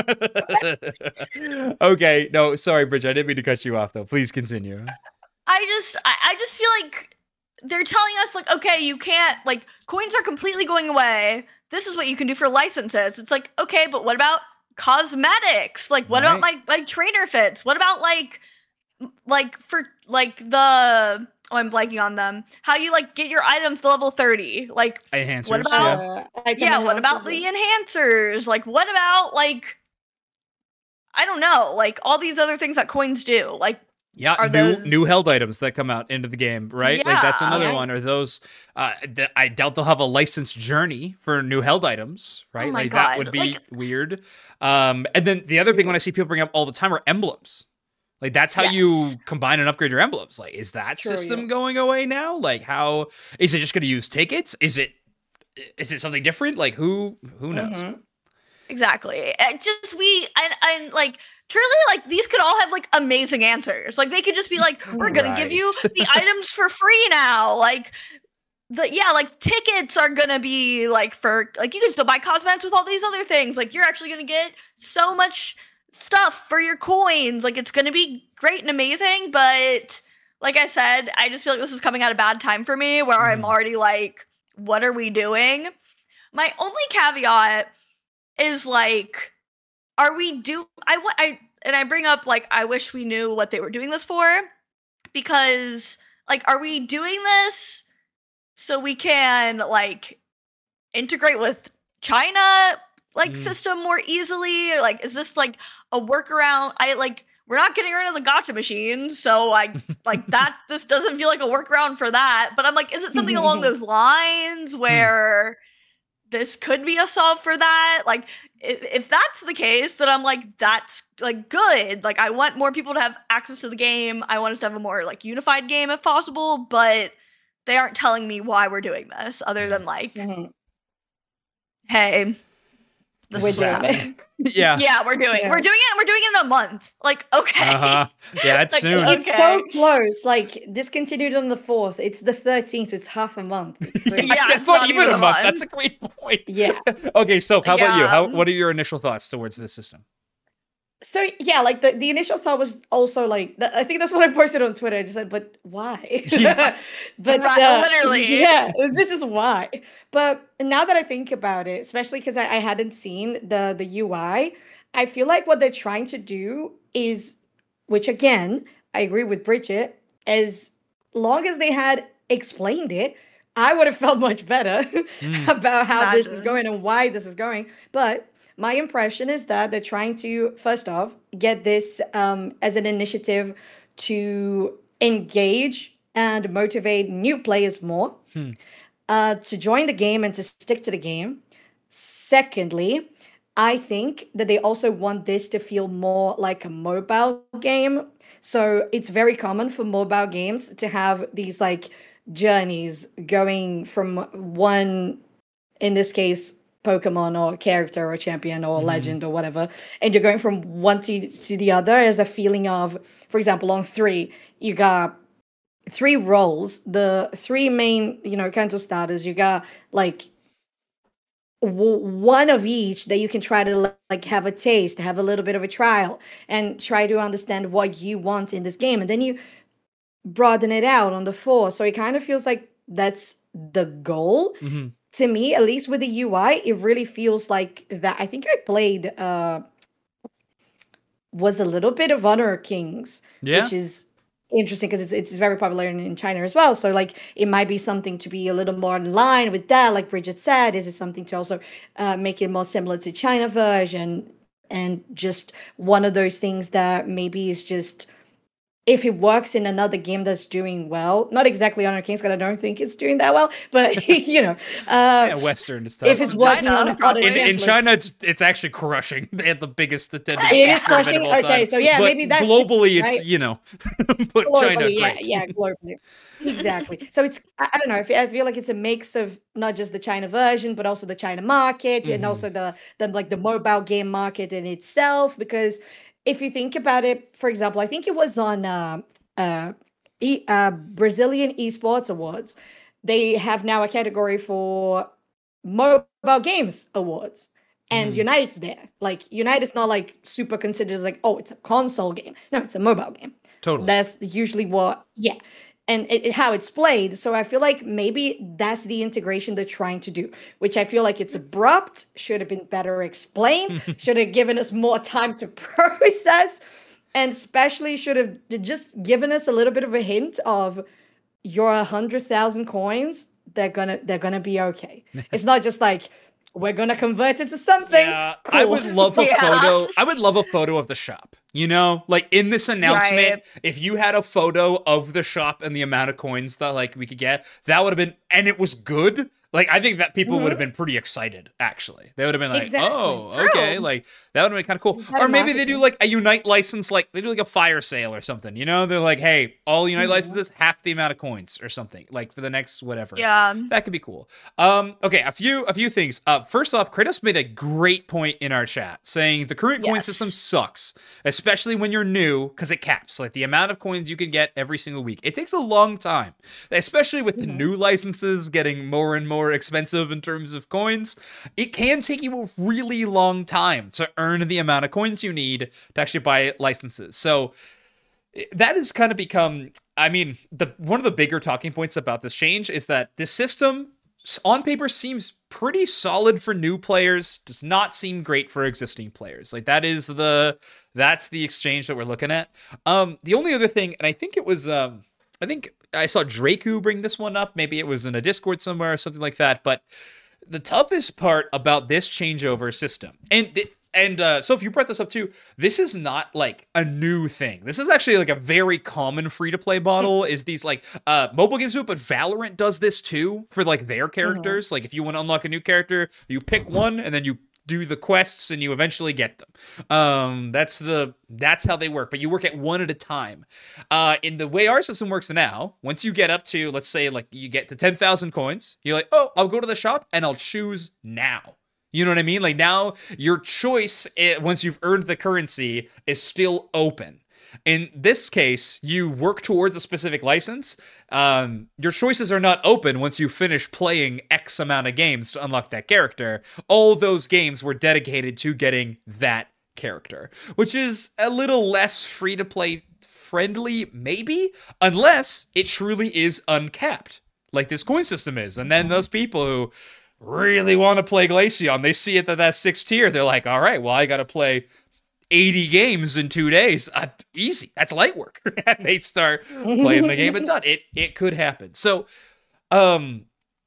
Okay, no, sorry, Bridget. I didn't mean to cut you off, though. Please continue. I just I, I just feel like they're telling us like, okay, you can't like coins are completely going away. This is what you can do for licenses. It's like, okay, but what about cosmetics? Like what about Right. like like trainer fits? What about like m- like for like the oh, I'm blanking on them. How you like get your items to level thirty? Like Enhancers. what about yeah. Uh, item yeah, what about enhancers the and- enhancers? Like what about like I don't know, like all these other things that coins do. Like Yeah, Are new those- new held items that come out into the game, right? Like that's Yeah. another Yeah. one. Are those? Uh, th- I doubt they'll have a licensed journey for new held items, right? Oh my like that God. would be Like- weird. Um, and then the other big one I see people bring up all the time are emblems. Like that's how you Yes. combine and upgrade your emblems. Like, is that True, system yeah. going away now? Like, how is it just going to use tickets? Is it is it something different? Like, who who knows? Mhm. Exactly. And just we and, and like truly like these could all have like amazing answers. Like they could just be like, we're gonna give you Right. the items for free now. Like the yeah, like tickets are gonna be like for like you can still buy cosmetics with all these other things. Like you're actually gonna get so much stuff for your coins. Like it's gonna be great and amazing, but like I said, I just feel like this is coming at a bad time for me where I'm Mhm. already like, what are we doing? My only caveat is like, are we do I wa- I and I bring up like I wish we knew what they were doing this for because like are we doing this so we can like integrate with China like Mm. system more easily? Like is this like a workaround? I like we're not getting rid of the gotcha machines, so I like that this doesn't feel like a workaround for that. But I'm like, is it something along those lines where this could be a solve for that? Like if, if that's the case, then I'm like, that's like good. Like I want more people to have access to the game. I want us to have a more like unified game if possible, but they aren't telling me why we're doing this other than like, Mhm. hey, this We're is doing what's it. happening. Yeah. Yeah, we're doing Yeah. we're doing it and we're doing it in a month. Like, okay. Uh-huh. Yeah, it's Like, soon. okay. It's so close. Like discontinued on the fourth. It's the thirteenth. It's half a month. It's really- Yeah, That's it's not not even even a a month. month. That's a great point. Yeah. Okay, so how about you? How Yeah. what are your initial thoughts towards this system? So yeah, like the, the initial thought was also like th- I think that's what I posted on Twitter. I just said, but why? Yeah. but Right, uh, literally. yeah, this is why. But now that I think about it, especially because I, I hadn't seen the the U I, I feel like what they're trying to do is, which again, I agree with Bridget. As long as they had explained it, I would have felt much better Mm. about how this is Imagine. going and why this is going. But my impression is that they're trying to, first off, get this um, as an initiative to engage and motivate new players more Hmm. uh, to join the game and to stick to the game. Secondly, I think that they also want this to feel more like a mobile game. So it's very common for mobile games to have these like journeys going from one, in this case, Pokemon or character or champion or Mhm. legend or whatever, and you're going from one to, to the other as a feeling of, for example, on three, you got three roles, the three main, you know, kinds of starters. You got like w- one of each that you can try to li- like have a taste, have a little bit of a trial, and try to understand what you want in this game, and then you broaden it out on the four. So it kind of feels like that's the goal hmm to me, at least with the U I. It really feels like that. I think I played uh was a little bit of Honor Kings, Yeah. which is interesting because it's it's very popular in, in China as well. So like it might be something to be a little more in line with that. Like Bridget said, is it something to also uh, make it more similar to China version, and just one of those things that maybe is just, if it works in another game that's doing well, not exactly Honor Kings, because I don't think it's doing that well, but you know, uh, yeah, Western is tough. if it's From working China, on other probably. in, in templates- China, it's it's actually crushing. They had the biggest attendance. It is experiment crushing? of all Okay, time. so yeah, But maybe that's it, globally, it's right? you know, put China Globally, yeah, great. yeah, globally. Exactly. So it's, I, I don't know, I feel, I feel like it's a mix of not just the China version, but also the China market and Mhm. also the, the like the mobile game market in itself. Because if you think about it, for example, I think it was on uh, uh, e, uh, Brazilian Esports Awards. They have now a category for mobile games awards. And Mhm. United's there. Like Unite is not like super considered as like, oh, it's a console game. No, it's a mobile game. Totally. That's usually what, yeah, and it, it- how it's played. So I feel like maybe that's the integration they're trying to do, which I feel like it's abrupt, should have been better explained, should have given us more time to process, and especially should have just given us a little bit of a hint of you're a hundred thousand coins, they're gonna they're gonna be okay. It's not just like we're gonna convert it to something. Yeah, cool. I would love a Yeah. photo. I would love a photo of the shop. You know, like in this announcement, Right. if you had a photo of the shop and the amount of coins that like we could get, that would have been, and it was good. Like, I think that people would have been pretty excited, actually. They would have been like, Exactly. oh, True. okay. Like, that would have been kind of cool. It's better Or maybe they do marketing. like a Unite license, like, they do like a fire sale or something. You know, they're like, hey, all Unite Mhm. licenses, half the amount of coins or something, like for the next whatever. Yeah. That could be cool. Um, okay, a few a few things. Uh, first off, Kratos made a great point in our chat, saying the current coin Yes. system sucks, especially when you're new, because it caps like the amount of coins you can get every single week. It takes a long time, especially with the Mhm. new licenses getting more and more expensive in terms of coins. It can take you a really long time to earn the amount of coins you need to actually buy licenses. So that has kind of become, I mean, the one of the bigger talking points about this change is that this system s- on paper seems pretty solid for new players, does not seem great for existing players. Like that is the that's the exchange that we're looking at. Um the only other thing, and I think it was um I think I saw Draku bring this one up, maybe it was in a Discord somewhere or something like that, but the toughest part about this changeover system, and th- and uh, so if you brought this up too, this is not like a new thing. This is actually like a very common free to play model. Is these like uh, mobile games do it, but Valorant does this too for like their characters. Like if you want to unlock a new character, you pick one and then you do the quests and you eventually get them. Um, that's the that's how they work. But you work at one at a time. Uh, in the way our system works now, once you get up to, let's say, like you get to ten thousand coins, you're like, oh, I'll go to the shop and I'll choose now. You know what I mean? Like now, your choice, eh, once you've earned the currency, is still open. In this case, you work towards a specific license. Um, your choices are not open once you finish playing X amount of games to unlock that character. All those games were dedicated to getting that character, which is a little less free to play friendly, maybe, unless it truly is uncapped, like this coin system is. And then those people who really want to play Glaceon, they see it that that's sixth tier, they're like, all right, well, I got to play eighty games in two days. Uh, easy. That's light work. And they start playing the game and done. It it could happen. So, um,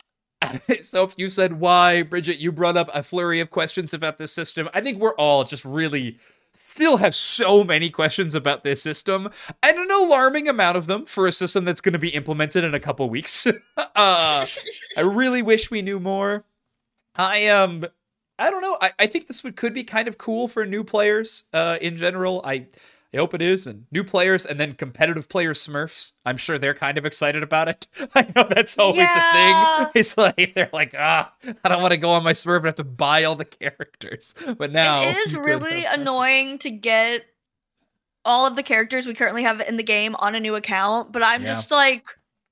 so if you said why, Bridget, you brought up a flurry of questions about this system. I think we're all just really still have so many questions about this system, and an alarming amount of them for a system that's going to be implemented in a couple weeks. uh, I really wish we knew more. I um. I don't know. I, I think this would could be kind of cool for new players uh, in general. I, I hope it is. And new players and then competitive players Smurfs. I'm sure they're kind of excited about it. I know that's always Yeah. a thing. It's like, they're like, ah, I don't want to go on my Smurf and have to buy all the characters. But now It is you could really have- annoying to get all of the characters we currently have in the game on a new account, but I'm Yeah. just like,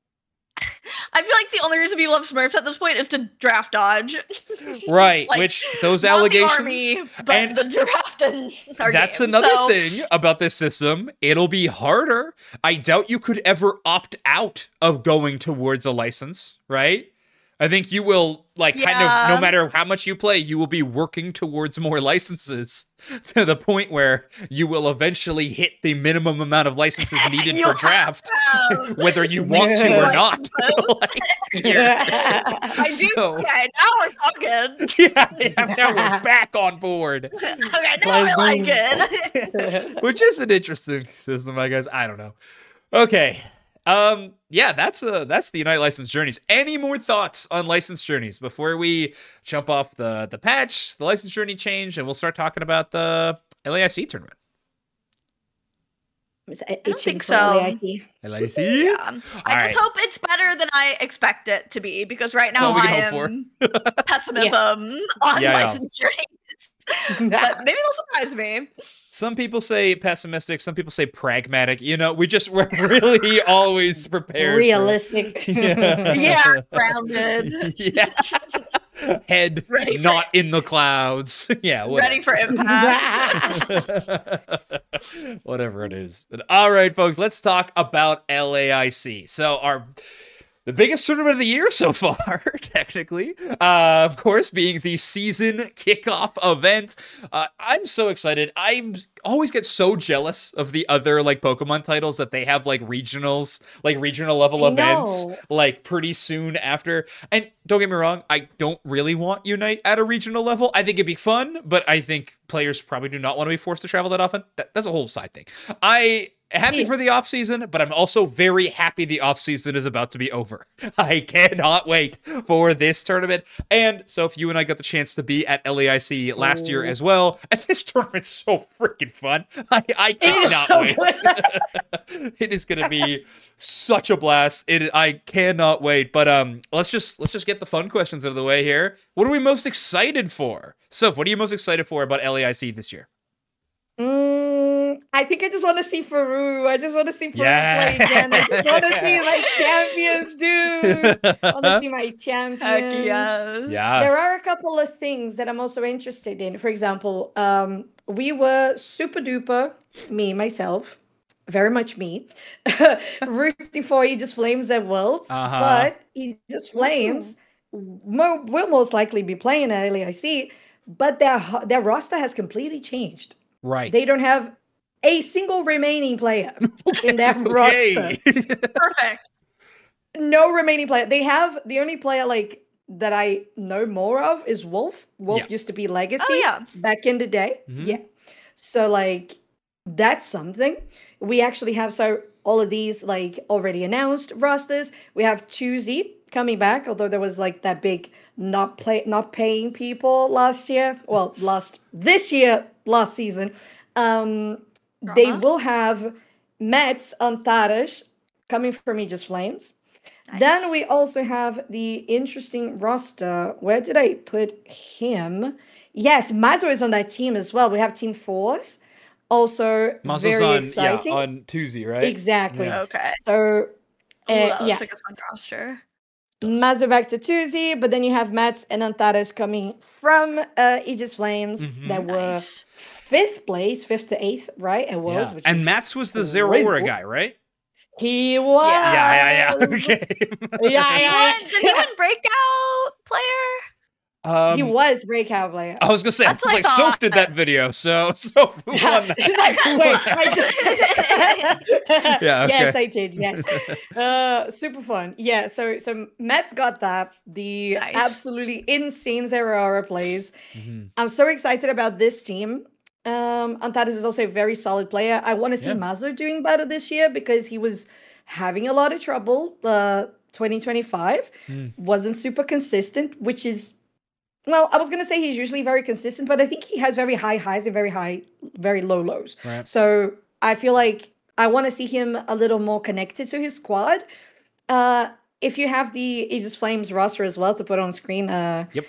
I feel like the only reason people have Smurfs at this point is to draft dodge. Right, Like, which those Not allegations. the army, but and- the draft and our That's game. another So, thing about this system. It'll be harder. I doubt you could ever opt out of going towards a license, right? I think you will, like, kind of, Yeah. no matter how much you play, you will be working towards more licenses to the point where you will eventually hit the minimum amount of licenses needed You'll for draft, have- whether you want to or not. Like, I do. So- Okay, now we're talking. yeah, yeah, now we're back on board. Okay, now I like it. Which is an interesting system, I guess. I don't know. Okay. Um, yeah, that's uh that's the Unite license journeys. Any more thoughts on license journeys before we jump off the the patch, the license journey change, and we'll start talking about the L A I C tournament? I don't think so. L A I C? Yeah. I All just right. hope it's better than I expect it to be, because right That's all now we I can hope am pessimism on Yeah, yeah. license journeys. But maybe they'll surprise me. Some people say pessimistic, some people say pragmatic. You know, we just we're really always prepared. for- Realistic. Yeah. Yeah, grounded. Yeah. Head Ready for not in the clouds. Yeah, whatever. Ready for impact. Whatever it is. But all right, folks, let's talk about L A I C. So our the biggest tournament of the year so far, technically, uh, of course, being the season kickoff event. Uh, I'm so excited. I'm always get so jealous of the other like Pokemon titles that they have like regionals, like regional level I events, know. like pretty soon after. And don't get me wrong, I don't really want Unite at a regional level. I think it'd be fun, but I think players probably do not want to be forced to travel that often. That, that's a whole side thing. I happy Yeah. for the off season, but I'm also very happy the off season is about to be over. I cannot wait for this tournament. And so if you and I got the chance to be at L A I C last year Oh. as well, and this tournament's so freaking fun. I, I It is cannot so wait. good. It is gonna be such a blast. It I cannot wait. But um let's just let's just get the fun questions out of the way here. What are we most excited for? Soph, what are you most excited for about L A I C this year? Mm, I think I just want to see Faru. I just want to see Faru Yeah. play again. I just want to see my champions, dude. I want to see my champions. Heck yes. Yeah. There are a couple of things that I'm also interested in. For example, um, we were super duper, me, myself, very much me, rooting for Aegis Flames at Worlds. Uh-huh. But Aegis Flames mo- will most likely be playing at L A I C, but their, ho- their roster has completely changed. Right. They don't have a single remaining player in their Okay. roster. Perfect. No remaining player. They have the only player like that I know more of is Wolf. Wolf Yeah. used to be Legacy Oh, yeah. back in the day. Mhm. Yeah. So like that's something. We actually have so all of these like already announced rosters. We have Choosy coming back, although there was like that big not play not paying people last year. Well, last this year, last season. Um they Drama. will have Mets Antares coming from Aegis Flames. Nice. Then we also have the interesting roster. Where did I put him? Yes, Mazo is on that team as well. We have Team Force. Also, Muzzle's very on exciting. yeah, on Tuesday, right? Exactly. Yeah. Okay. So, Ooh, uh, that looks yeah, like a fun roster. Mazo back to Tuesday, but then you have Mats and Antares coming from uh, Aegis Flames Mhm. that were Nice. fifth place, fifth to eighth, right? At Worlds, Yeah. which And is Mats was the crazy Zeraora cool. guy, right? he was. Yeah, yeah, yeah. Okay. Yeah, yeah, He yeah. won, did he win breakout player? Um, he was breakout player. I was gonna say, I was That's what I like, Soph did thought. that video, so so who won that? He's like, wait, wait. Yeah, Yes, okay. I did. Yes. Uh, super fun. Yeah. So, so Matt's got that. The Nice. absolutely insane Zeraora plays. Mhm. I'm so excited about this team. Um, Antares is also a very solid player. I want to see Yeah. Mazo doing better this year because he was having a lot of trouble. Uh, twenty twenty-five Mm. wasn't super consistent, which is well, I was gonna say he's usually very consistent, but I think he has very high highs and very high, very low lows. Right. So I feel like I want to see him a little more connected to his squad. Uh, if you have the Aegis Flames roster as well to put on screen, uh, Yep.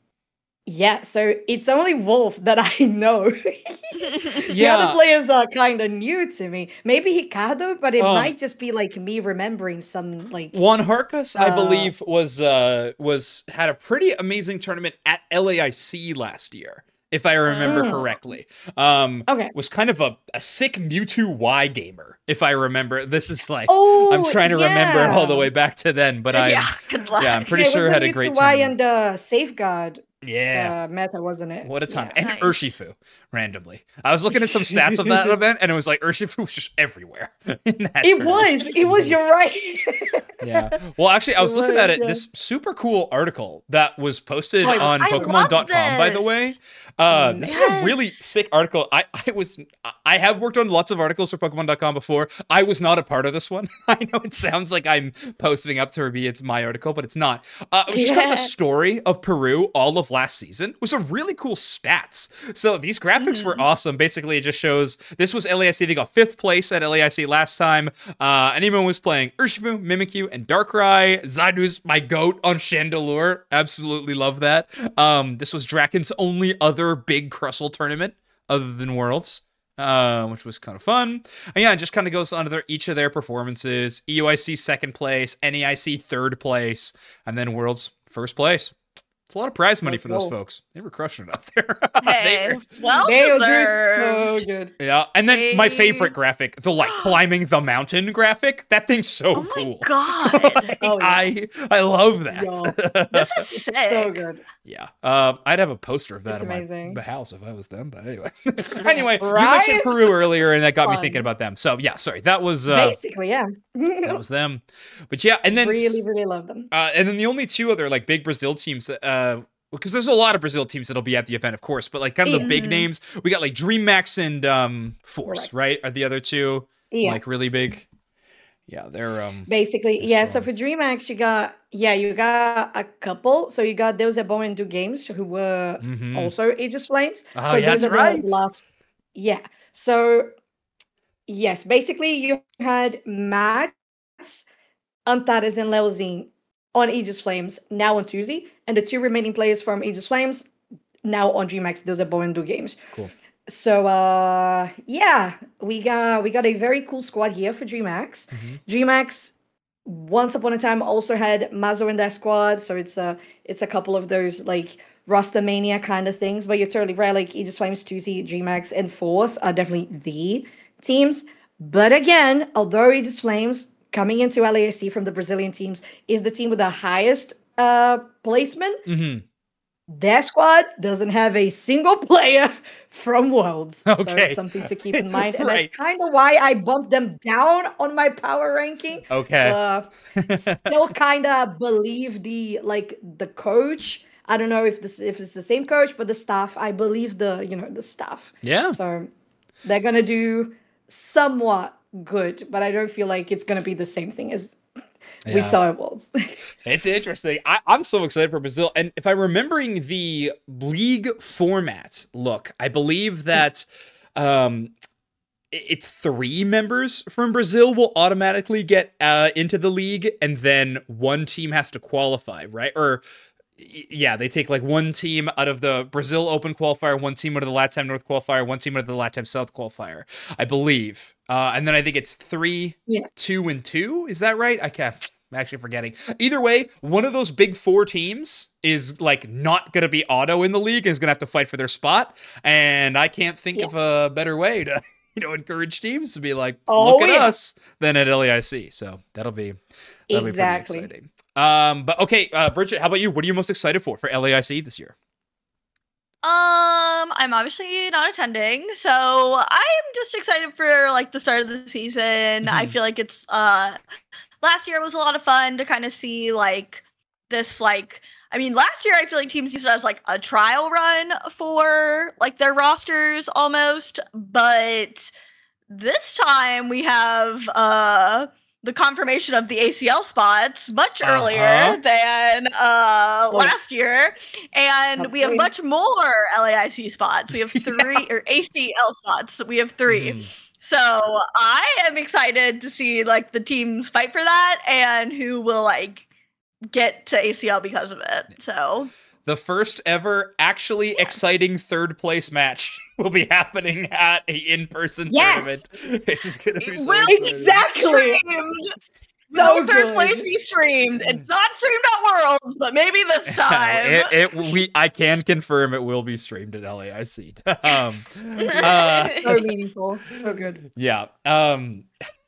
Yeah, so it's only Wolf that I know. The Yeah. other players are kind of new to me. Maybe Ricardo, but it Um, might just be like me remembering some like. Juan Harcas, I Uh, believe, was uh was had a pretty amazing tournament at L A I C last year, if I remember Mm. correctly. Um, Okay. was kind of a, a sick Mewtwo Y gamer, if I remember. This is like Oh, I'm trying to remember it all the yeah. way back to then, but I yeah, good luck. yeah, I'm pretty Yeah, it was sure the had a Mewtwo great Y tournament. and uh, Safeguard Yeah. uh, meta, wasn't it? What a time. Yeah. And Nice. Urshifu, randomly. I was looking at some stats of that event, and it was like Urshifu was just everywhere. In that It tournament. was. It was. You're right. Yeah. Well, actually, I was It looking was, at it. yeah. This super cool article that was posted Oh, it was- on I Pokemon dot com, love by the way. this. Uh, this is a really Yes. sick article. I, I was I have worked on lots of articles for Pokemon dot com before. I was not a part of this one. I know it sounds like I'm posting up to be it's my article, but it's not. Uh, it was just kind of the Yeah. story of Peru all of last season with some really cool stats. So these graphics were awesome. Basically, it just shows this was L A I C. They got fifth place at L A I C last time. Uh, anyone was playing Urshifu, Mimikyu, and Darkrai. Zadu's my goat on Chandelure. Absolutely love that. Um, this was Draken's only other big Crustle tournament other than Worlds, uh, which was kind of fun. And yeah, it just kind of goes on to their, each of their performances. E U I C second place, N E I C third place, and then Worlds first place. It's a lot of prize money Let's for those go. folks. They were crushing it out there. Hey, They were- well They are deserved. so good. yeah. And then my They- favorite graphic, the like climbing the mountain graphic. That thing's so Oh my cool. god, Like, Oh, yeah. I I love that. Yo. this is sick. So good. Yeah. Um, I'd have a poster of that It's in my amazing. the house if I was them. But anyway. anyway, you Right? mentioned Peru earlier, and that got me Fun. thinking about them. So yeah, sorry. That was uh, Basically, yeah. that was them. But yeah, and then really, really love them. uh, and then the only two other like big Brazil teams, uh, because there's a lot of Brazil teams that'll be at the event, of course. But like kind of the big Mhm. names, we got like DreamMax and um, Force, Correct. right? Are the other two Yeah. like really big? Yeah, they're um. Basically, They're yeah. So strong. for DreamHack, you got yeah, you got a couple. So you got those that Bow and Do Games who were mhm. also Aegis Flames. Oh, so yeah, those that's are the right. last. Yeah. So yes, basically you had Max, Antares, and Leozin on Aegis Flames now on Tuesday, and the two remaining players from Aegis Flames now on DreamHack. Those are Bow and Do Games. Cool. So uh yeah, we got we got a very cool squad here for DreamHack. Mhm. DreamHack once upon a time also had Mazo in their squad, so it's a it's a couple of those like Rastamania kind of things, but you're totally right. Like Aegis Flames, Tuesday, DreamHack, and Force are definitely the teams. But again, although Aegis Flames coming into L A S C from the Brazilian teams is the team with the highest uh placement, Mhm. their squad doesn't have a single player from Worlds. So Okay. it's something to keep in mind. And Right. that's kind of why I bumped them down on my power ranking. Okay. Uh, still kind of believe the like the coach. I don't know if this if it's the same coach, but the staff. I believe the you know the staff. yeah. So they're gonna do somewhat good, but I don't feel like it's gonna be the same thing as we Yeah. saw at Worlds. It's interesting. I, I'm so excited for Brazil. And if I'm remembering the league formats, look, I believe that um, i- it's three members from Brazil will automatically get uh, into the league, and then one team has to qualify, right? Or y- yeah, they take like one team out of the Brazil Open qualifier, one team out of the LATAM North qualifier, one team out of the LATAM South qualifier, I believe. Uh, and then I think it's three, Yes. two, and two. Is that right? I can't. I'm actually forgetting. Either way, one of those big four teams is like not gonna be auto in the league and is gonna have to fight for their spot. And I can't think Yeah. of a better way to, you know, encourage teams to be like, Oh, look at yeah. us than at L A I C. So that'll be that'll Exactly. be pretty exciting. Um, but okay, uh, Bridget, how about you? What are you most excited for for L A I C this year? Um, I'm obviously not attending, so I'm just excited for like the start of the season. I Mhm. feel like it's uh last year was a lot of fun to kind of see like this like I mean last year I feel like teams used it as like a trial run for like their rosters almost, but this time we have uh the confirmation of the A C L spots much Uh-huh. earlier than uh Oh, yeah. last year, and we have Absolutely. much more L A I C spots. We have three or A C L spots. We have three. Mhm. So I am excited to see like the teams fight for that and who will like get to A C L because of it. So The first ever actually exciting third place match will be happening at a in-person Yes! tournament. This is gonna be It so will exciting. Exactly. streamed. So Will third good. place be streamed? It's not streamed at Worlds, but maybe this time. it, it we I can confirm it will be streamed at L A I C. Um, Yes. uh, So meaningful. So good. yeah. Um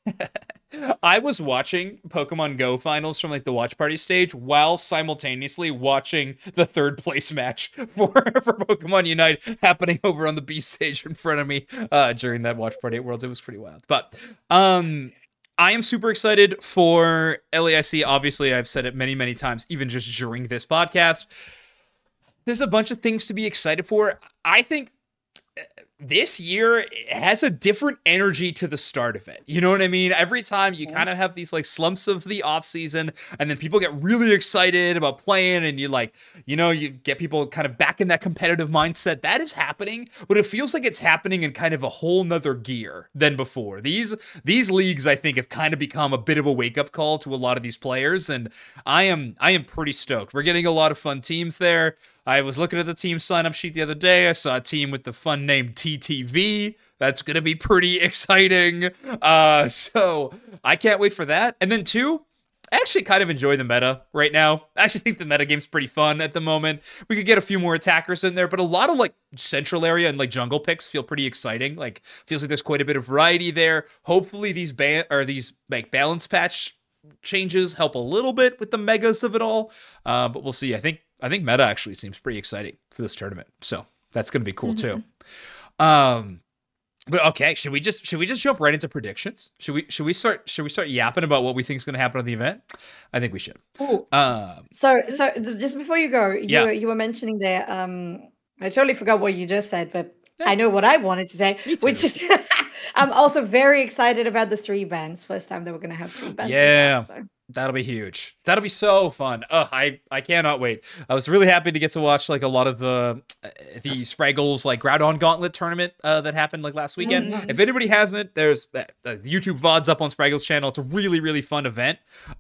I was watching Pokemon Go finals from like the watch party stage while simultaneously watching the third place match for, for Pokemon Unite happening over on the B stage in front of me uh, during that watch party at Worlds. It was pretty wild. But um, I am super excited for L A I C. Obviously, I've said it many, many times, even just during this podcast. There's a bunch of things to be excited for. I think this year has a different energy to the start of it. You know what I mean? Every time you kind of have these like slumps of the off season, and then people get really excited about playing, and you like, you know, you get people kind of back in that competitive mindset. That is happening, but it feels like it's happening in kind of a whole nother gear than before. These these leagues, I think, have kind of become a bit of a wake up call to a lot of these players, and I am I am pretty stoked. We're getting a lot of fun teams there. I was looking at the team sign-up sheet the other day. I saw a team with the fun name T T V. That's going to be pretty exciting. Uh, so I can't wait for that. And then two, I actually kind of enjoy the meta right now. I actually think the meta game's pretty fun at the moment. We could get a few more attackers in there, but a lot of like central area and like jungle picks feel pretty exciting. Like feels like there's quite a bit of variety there. Hopefully these ban or these like balance patch changes help a little bit with the megas of it all. Uh, but we'll see. I think I think meta actually seems pretty exciting for this tournament. So that's gonna be cool Mm-hmm. too. Um But okay, should we just should we just jump right into predictions? Should we should we start should we start yapping about what we think is going to happen on the event? I think we should. Ooh. Um, So, so th- just before you go, you Yeah. were, you were mentioning there. Um, I totally forgot what you just said, but Yeah. I know what I wanted to say, Me too. which is I'm also very excited about the three bands. First time that we're gonna have three bands. in Yeah. that, so. That'll be huge. That'll be so fun. Oh, I I cannot wait. I was really happy to get to watch like a lot of the uh, the Spraggles like Groudon Gauntlet tournament uh, that happened like last weekend. Mhm. If anybody hasn't, there's uh, the YouTube V O Ds up on Spraggles channel. It's a really really fun event.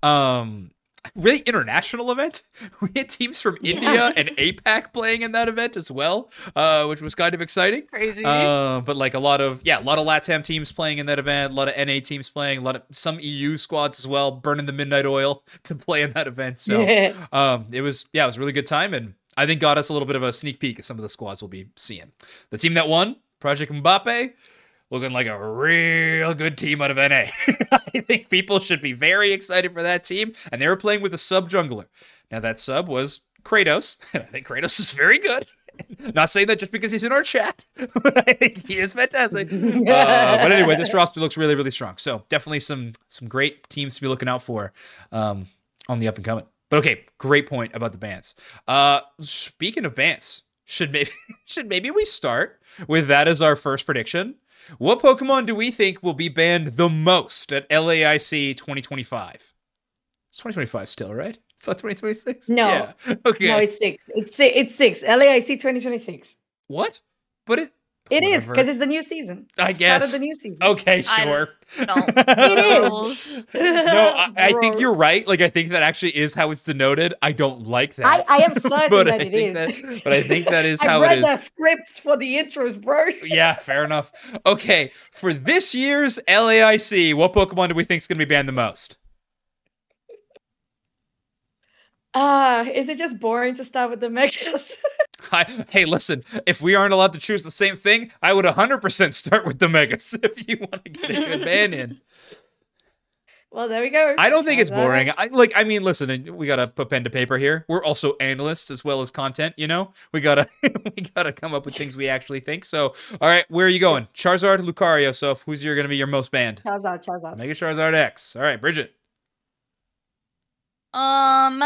Um, really international event. We had teams from Yeah. India and APAC playing in that event as well, uh, which was kind of exciting. Crazy. Uh, but like a lot of yeah, a lot of LATAM teams playing in that event, a lot of N A teams playing, a lot of some E U squads as well, burning the midnight oil to play in that event. So Yeah. um, it was yeah, it was a really good time, and I think got us a little bit of a sneak peek at some of the squads we'll be seeing. The team that won, Project Mbappe, looking like a real good team out of N A. I think people should be very excited for that team, and they were playing with a sub jungler. Now that sub was Kratos, and I think Kratos is very good. Not saying that just because he's in our chat, but I think he is fantastic. Uh, but anyway, this roster looks really, really strong. So definitely some some great teams to be looking out for um, on the up and coming. But okay, great point about the bans. Uh, speaking of bans, should maybe should maybe we start with that as our first prediction? What Pokemon do we think will be banned the most at L A I C twenty twenty-five? It's twenty twenty-five still, right? It's not twenty twenty-six? No. Yeah. Okay. No, it's six. It's si- it's six. L A I C twenty twenty-six. What? But it It is Whatever. because it's the new season. I It's start guess. of the new season. Okay, I- sure. No. It is. No, I, I think Bro. you're right. Like, I think that actually is how it's denoted. I don't like that. I, I am certain but that I it think is. that- but I think that is I how read it the is. scripts for the intros, bro. Yeah, fair enough. Okay, for this year's L A I C, what Pokemon do we think is going to be banned the most? Ah, is it just boring to start with the megas? I, hey, listen, if we aren't allowed to choose the same thing, I would one hundred percent start with the Megas if you want to get a good ban in. Well, there we go. I don't think it's Shout out. boring. I like. I mean, listen, we gotta put pen to paper here. We're also analysts as well as content. You know, we gotta we gotta come up with things we actually think. So, all right, where are you going? Charizard, Lucario. So, who's your gonna be your most banned? Charizard, Charizard. Mega Charizard X. All right, Bridget. Um,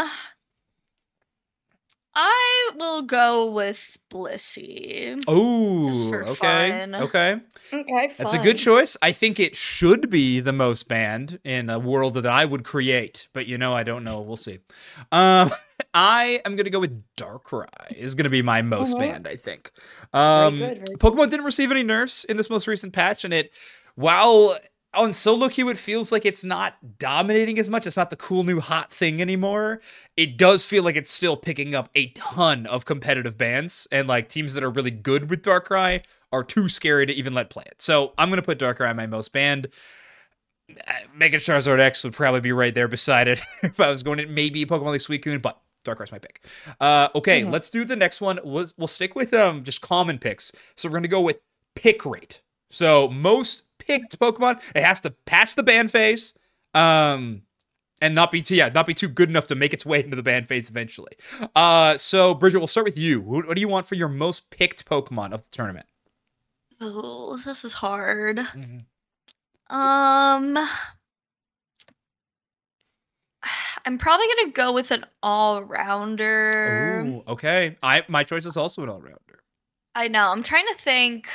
I will go with Blissey. Oh, for okay, fun. okay. Okay, That's a fine. good choice. I think it should be the most banned in a world that I would create, but you know, I don't know. We'll see. Um, I am gonna go with Darkrai. Is gonna be my most Mhm. banned. I think. Um, good, very good. Pokemon didn't receive any nerfs in this most recent patch, and it, while on solo queue, it feels like it's not dominating as much. It's not the cool new hot thing anymore. It does feel like it's still picking up a ton of competitive bans, and like teams that are really good with Darkrai are too scary to even let play it. So I'm gonna put Darkrai on my most banned. Uh, Mega Charizard X would probably be right there beside it if I was going to maybe Pokemon like Suicune, but Darkrai's my pick. Uh, okay, Mhm. let's do the next one. We'll, we'll stick with um just common picks. So we're gonna go with pick rate. So most picked Pokemon, it has to pass the ban phase, um, and not be too yeah, not be too good enough to make its way into the ban phase eventually. Uh, so Bridget, we'll start with you. What, what do you want for your most picked Pokemon of the tournament? Oh, this is hard. Um, I'm probably gonna go with an all-rounder. Ooh, okay. I my choice is also an all rounder. I know. I'm trying to think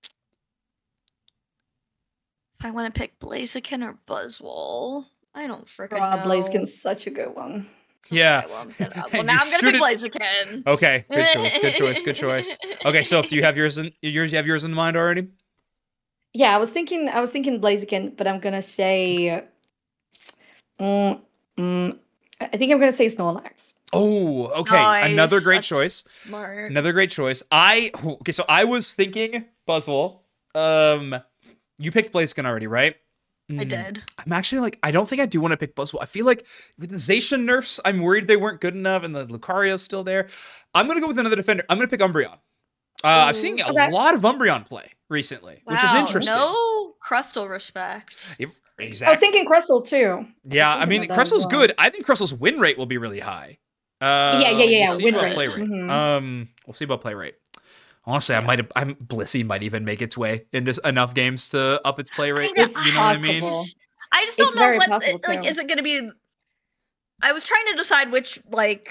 if I want to pick Blaziken or Buzzwole. I don't freaking Bro, know. Blaziken's such a good one. Yeah. Okay, well, I'm gonna, well, And now you I'm gonna pick shouldn't- Blaziken. Okay, good choice, good choice, good choice. Okay, so do you have yours in yours? You have yours in mind already? Yeah, I was thinking. I was thinking Blaziken, but I'm gonna say. Mm, mm, I think I'm gonna say Snorlax. Oh, okay. Another Nice, great that's choice. Smart. Another great choice. I okay. So I was thinking Buzzwole. Um, you picked Blaziken already, right? I Mm, did. I'm actually like, I don't think I do want to pick Buzzwole. I feel like with the Zacian nerfs, I'm worried they weren't good enough, and the Lucario's still there. I'm gonna go with another defender. I'm gonna pick Umbreon. Uh, I'm seeing a Okay. lot of Umbreon play recently, which is Wow, interesting. No Crustle respect. It- I was exactly. thinking Crystal too. Yeah, I thinking mean, about that as Crystal's well. good. I think Crystal's win rate will be really high. Uh, Yeah, yeah, yeah, yeah, We'll see win about rate. play rate. Mhm. Um, we'll see about play rate. Honestly, I might have. I'm Blissey might even make its way into enough games to up its play rate. know, It's you know what I mean? possible. I just don't It's know very what possible, like too. is it going to be. I was trying to decide which like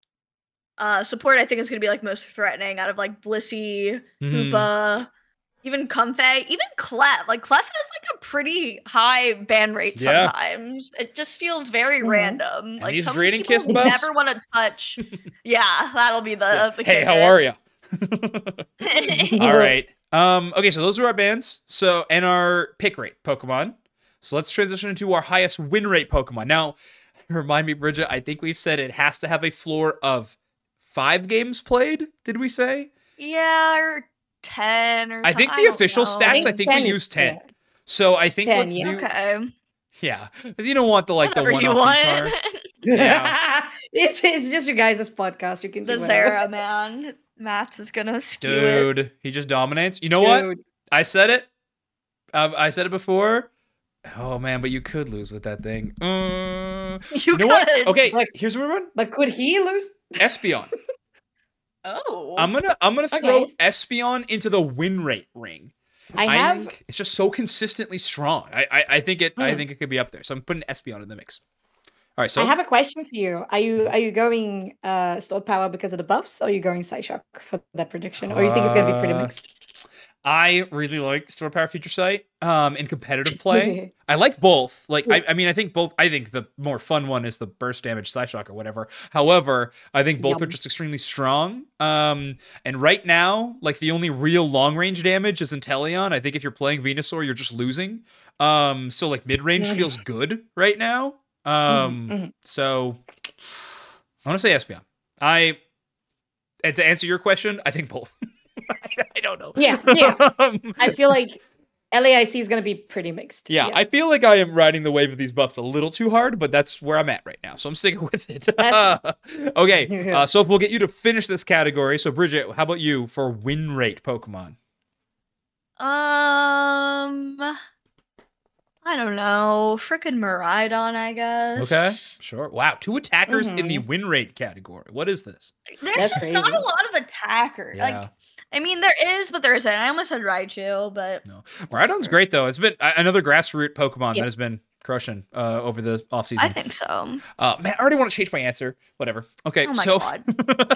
uh support I think is going to be like most threatening out of like Blissey, Mhm. Hoopa, even Comfey, even Clef. Like Clef has like a pretty high ban rate Yeah. sometimes. It just feels very Mhm. random. Like these some Draining people Kiss buffs? never want to touch. Yeah, that'll be the, the Hey, how kicker. are you? All right. Um. Okay, so those are our bans. So and our pick rate Pokemon. So let's transition into our highest win rate Pokemon. Now, remind me, Bridget. I think we've said it has to have a floor of five games played. Did we say? Yeah, or ten or I think something, the don't official know. stats. I think we ten is use ten. fair. So I think ten, let's yeah. do. Okay. Yeah, because you don't want the like Whatever the one you off want. tar. Yeah. it's it's just you guys' podcast. You can The do whatever. Zara man. Mats is gonna skew it. Dude, he just dominates. You know what? Dude. I said it. Um, I said it before. Oh man, but you could lose with that thing. Mm. You, You know what? could. Okay, Like- here's what we're running. But could he lose? Espeon. Oh. I'm gonna I'm gonna throw Okay. Espeon into the win rate ring. I have. think it's just so consistently strong. I I, I think it I Hmm. think it could be up there. So I'm putting Espeon in the mix. All right, so I have a question for you. Are you are you going uh stored power because of the buffs, or are you going Psyshock for that prediction, or you think it's going to be pretty Uh, mixed? I really like Store Power Feature Site um, in competitive play. I like both. Like, I, I mean, I think both. I think the more fun one is the burst damage Psyshock or whatever. However, I think both are Yum. just extremely strong. Um, and right now, like the only real long range damage is Inteleon. I think if you're playing Venusaur, you're just losing. Um, so like mid range Mhm. feels good right now. Um, mhm. so I want to say Espeon. I and to answer your question, I think both. I, I don't know. Yeah, yeah. Um, I feel like L A I C is going to be pretty mixed. Yeah, I feel like I am riding the wave of these buffs a little too hard, but that's where I'm at right now. So I'm sticking with it. Okay, uh, so we'll get you to finish this category. So Bridget, how about you for win rate Pokemon? Um, I don't know. Frickin' Miraidon, I guess. Okay, sure. Wow, two attackers in the Mhm. win rate category. What is this? There's That's just not a crazy. lot of attackers. Yeah. Like, I mean, there is, but there isn't. I almost said Raichu, but No, Miraidon's great though. It's been uh, another grassroots Pokemon Yeah. that has been crushing uh, over the offseason. I think so. Uh, man, I already want to change my answer. Whatever. Okay, Oh my so God.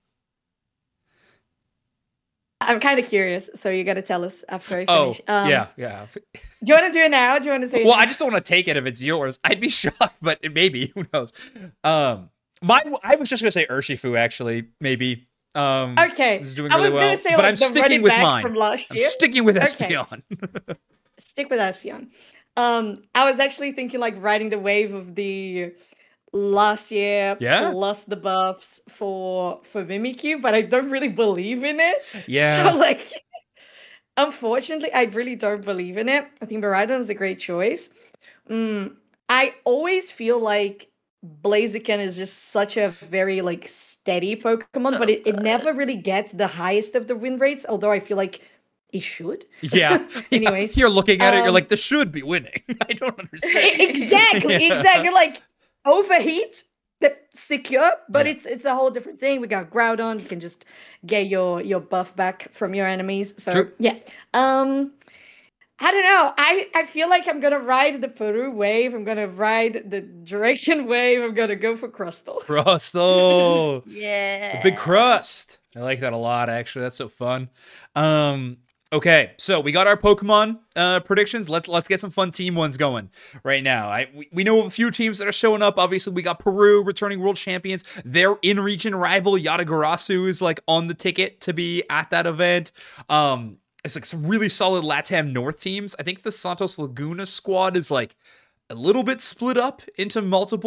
I'm kind of curious, so you got to tell us after I oh finish. Um, yeah, yeah. Do you want to do it now? Do you want to say? Well, I just don't want to take it if it's yours. I'd be shocked, but it maybe. Who knows? Um, mine. I was just gonna say Urshifu. Actually, maybe. Um, Okay. is doing I really was well, gonna say, but like, I'm the sticking running with back mine. from last I'm year. sticking with Okay. Espeon. Stick with Espeon. Um, I was actually thinking like riding the wave of the last year Yeah? plus the buffs for for Mimikyu, but I don't really believe in it. Yeah. So like, unfortunately, I really don't believe in it. I think Miraidon is a great choice. Mm, I always feel like Blaziken is just such a very like steady Pokemon, but So it, it never really gets the highest of the win rates, although I feel like it should. yeah. Anyways, you're looking at it. You're um, like, this should be winning. I don't understand. E- exactly, Yeah. exactly. Like overheat, but secure, but Yeah. it's it's a whole different thing. We got Groudon. You can just get your your buff back from your enemies. So True. yeah. Um, I don't know. I I feel like I'm gonna ride the Peru wave. I'm gonna ride the Draken wave. I'm gonna go for Crustle. Crustle. Yeah. The big crust. I like that a lot, actually. That's so fun. Um, okay, so we got our Pokemon uh, predictions. Let's let's get some fun team ones going right now. I we, we know of a few teams that are showing up. Obviously, we got Peru returning world champions. Their in-region rival Yatagarasu is like on the ticket to be at that event. Um, it's like some really solid LATAM North teams. I think the Santos Laguna squad is like a little bit split up into multiple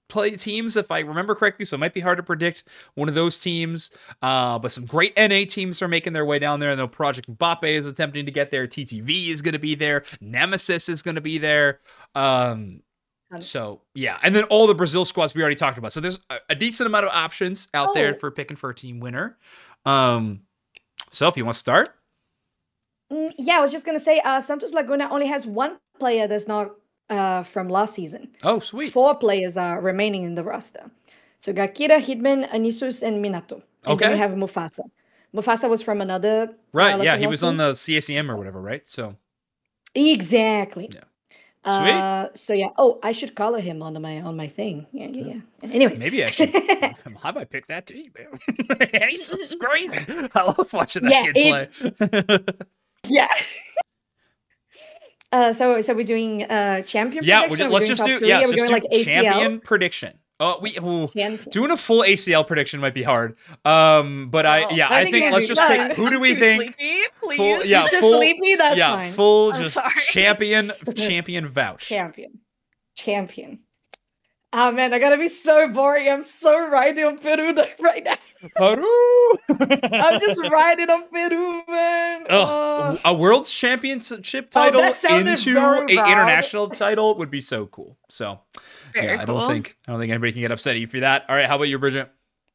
play teams, if I remember correctly, so it might be hard to predict one of those teams. Uh, but some great N A teams are making their way down there. I know Project Mbappe is attempting to get there. T T V is going to be there. Nemesis is going to be there. Um, so, yeah. And then all the Brazil squads we already talked about. So there's a, a decent amount of options out oh. there for picking for a team winner. Um, so if you want to start? Yeah, I was just going to say, uh, Santos Laguna only has one player that's not uh, from last season. Oh, sweet. Four players are remaining in the roster. So Gakira, Hidman, Anisus, and Minato. And okay. then we have Mufasa. Mufasa was from another... Right, uh, yeah, he was team. on the C A C M or whatever, right? So Exactly. Yeah. Sweet. Uh, so yeah. Oh, I should color him on my on my thing. Yeah, yeah, yeah. Anyways, maybe I should. I might pick that team. He's just crazy. I love watching that yeah, kid play. yeah. Uh, so so we're doing uh champion. Yeah, prediction? let's just do. Yeah, we're just doing do like A C L? champion prediction. Oh, we ooh, doing a full A C L prediction might be hard. Um, but oh, I yeah, I, I think, think let's just fun. pick. Who do we think? Sleepy, please. Full, yeah, just full, sleepy. That's yeah, fine. full I'm just sorry. champion champion vouch. Champion, champion. Oh man, I gotta be so boring. I'm so riding on Peru right now. Peru. I'm just riding on Peru, man. Oh, a world's championship title oh, into an international title would be so cool. So, Very yeah, I don't cool. think I don't think anybody can get upset at you for that. All right, how about you, Bridget?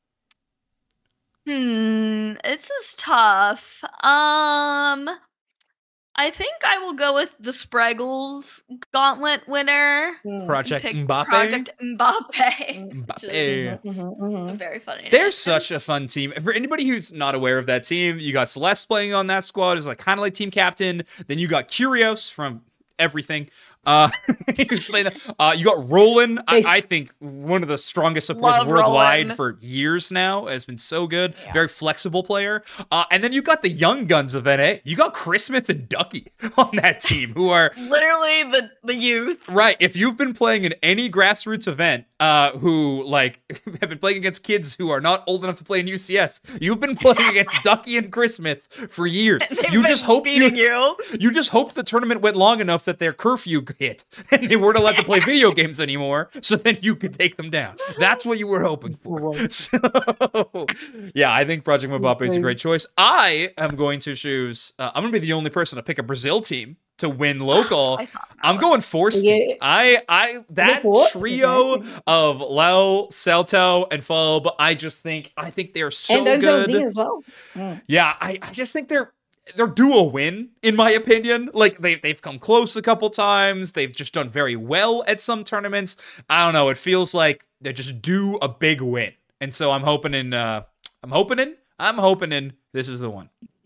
Hmm, this is tough. Um, I think I will go with the Spraggles Gauntlet winner. Project Pick Mbappe. Project Mbappe. Mbappe. Mm-hmm, mm-hmm. Very funny. They're name. such a fun team. For anybody who's not aware of that team, you got Celeste playing on that squad as like kind of like team captain. Then you got Curios from everything. Uh, uh, you got Roland. I, I think one of the strongest supports Love worldwide Roland. for years now. Has been so good. Yeah. Very flexible player. Uh, and then you got the young guns of N A. You got Chris Smith and Ducky on that team, who are literally the the youth. Right. If you've been playing in any grassroots event, uh, who like have been playing against kids who are not old enough to play in U C S, you've been playing against Ducky and Chris Smith for years. They've You been just hope you, beating you. you just hoped the tournament went long enough that their curfew hit and they weren't allowed to play video games anymore, so then you could take them down. That's what you were hoping for. So, yeah, I think Project Mbappe is a great choice. I am going to choose. Uh, I'm going to be the only person to pick a Brazil team to win local. I'm going Force Yeah. team. I, I, that Force? trio Okay. of Lau, Celto, and Phobe, I just think, I think they're so and good. Donjolzi as well. Mm. Yeah, I, I just think they're they're due a win, in my opinion. Like, they, they've come close a couple times. They've just done very well at some tournaments. I don't know. It feels like they're just due a big win. And so I'm hoping in, uh, I'm hoping in, I'm hoping in, this is the one.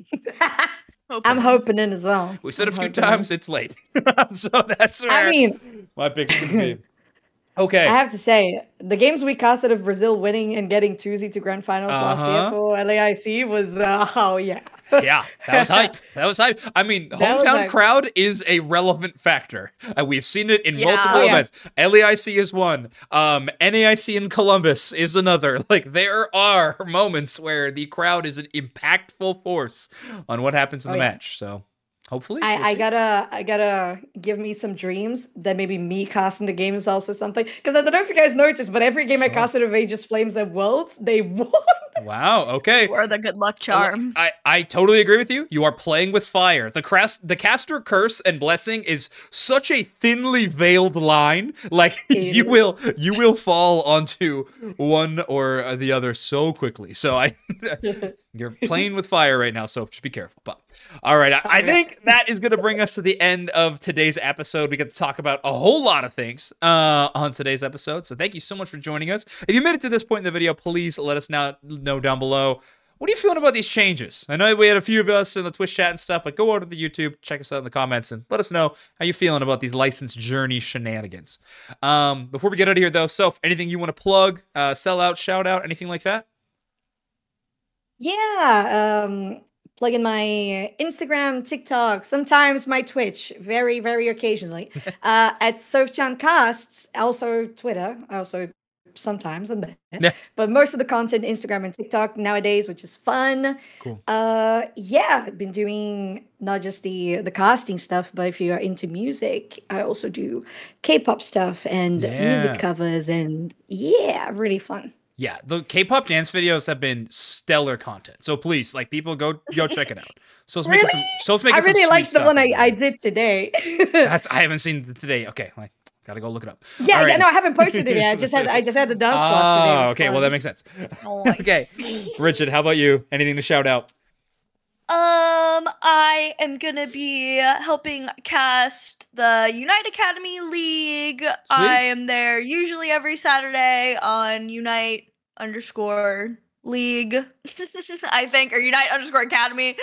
I'm hoping in as well. We said I'm a few hoping times it's late. So that's where I mean, my pick's going to be. Okay. I have to say, the games we casted of Brazil winning and getting two Z to grand finals last Uh-huh. year for L A I C was, uh, oh yeah. Yeah, that was hype. That was hype. I mean, That was hometown hype. crowd is a relevant factor. Uh, we've seen it in Yeah. multiple Oh, yes. events. L A I C is one. Um, N A I C in Columbus is another. Like, there are moments where the crowd is an impactful force on what happens in Oh, the yeah. match. So hopefully, we'll I, I see. gotta I gotta give me some dreams that maybe me casting the game is also something. Because I don't know if you guys noticed, but every game I Sure. casted of Aegis Flames and Worlds, they won. Wow. Okay. Or the good luck charm. I, I totally agree with you. You are playing with fire. The cras- the caster curse and blessing is such a thinly veiled line. Like It you is. will you will fall onto one or the other so quickly. So I you're playing with fire right now, so just be careful. But all right, I, I think that is going to bring us to the end of today's episode. We get to talk about a whole lot of things uh, on today's episode. So thank you so much for joining us. If you made it to this point in the video, please let us now know down below. What are you feeling about these changes? I know we had a few of us in the Twitch chat and stuff, but go over to the YouTube, check us out in the comments, and let us know how you're feeling about these licensed journey shenanigans. Um, before we get out of here, though, Soph, anything you want to plug, uh, sell out, shout out, anything like that? Yeah, um, plug in my Instagram, TikTok, sometimes my Twitch, very, very occasionally. uh, at SophChan Casts, also Twitter. I also sometimes I'm there. Yeah. But most of the content, Instagram and TikTok nowadays, which is fun. Cool. Uh, yeah, I've been doing not just the the casting stuff, but if you are into music, I also do K-pop stuff and Yeah. music covers, and yeah, really fun. Yeah, the K-pop dance videos have been stellar content. So please, like, people go go check it out. So let's make Really? some. So let's make I some really sweet liked the stuff one over I, I there. did today. That's, I haven't seen it today. Okay, like, gotta go look it up. yeah, All yeah, right. no, I haven't posted it yet. I just had I just had the dance class today. It Oh, was okay. Well, fun. that makes sense. Nice. Okay, Bridget, how about you? Anything to shout out? Um, I am gonna be helping cast the Unite Academy League. I am there usually every Saturday on Unite underscore League, I think, or Unite underscore Academy,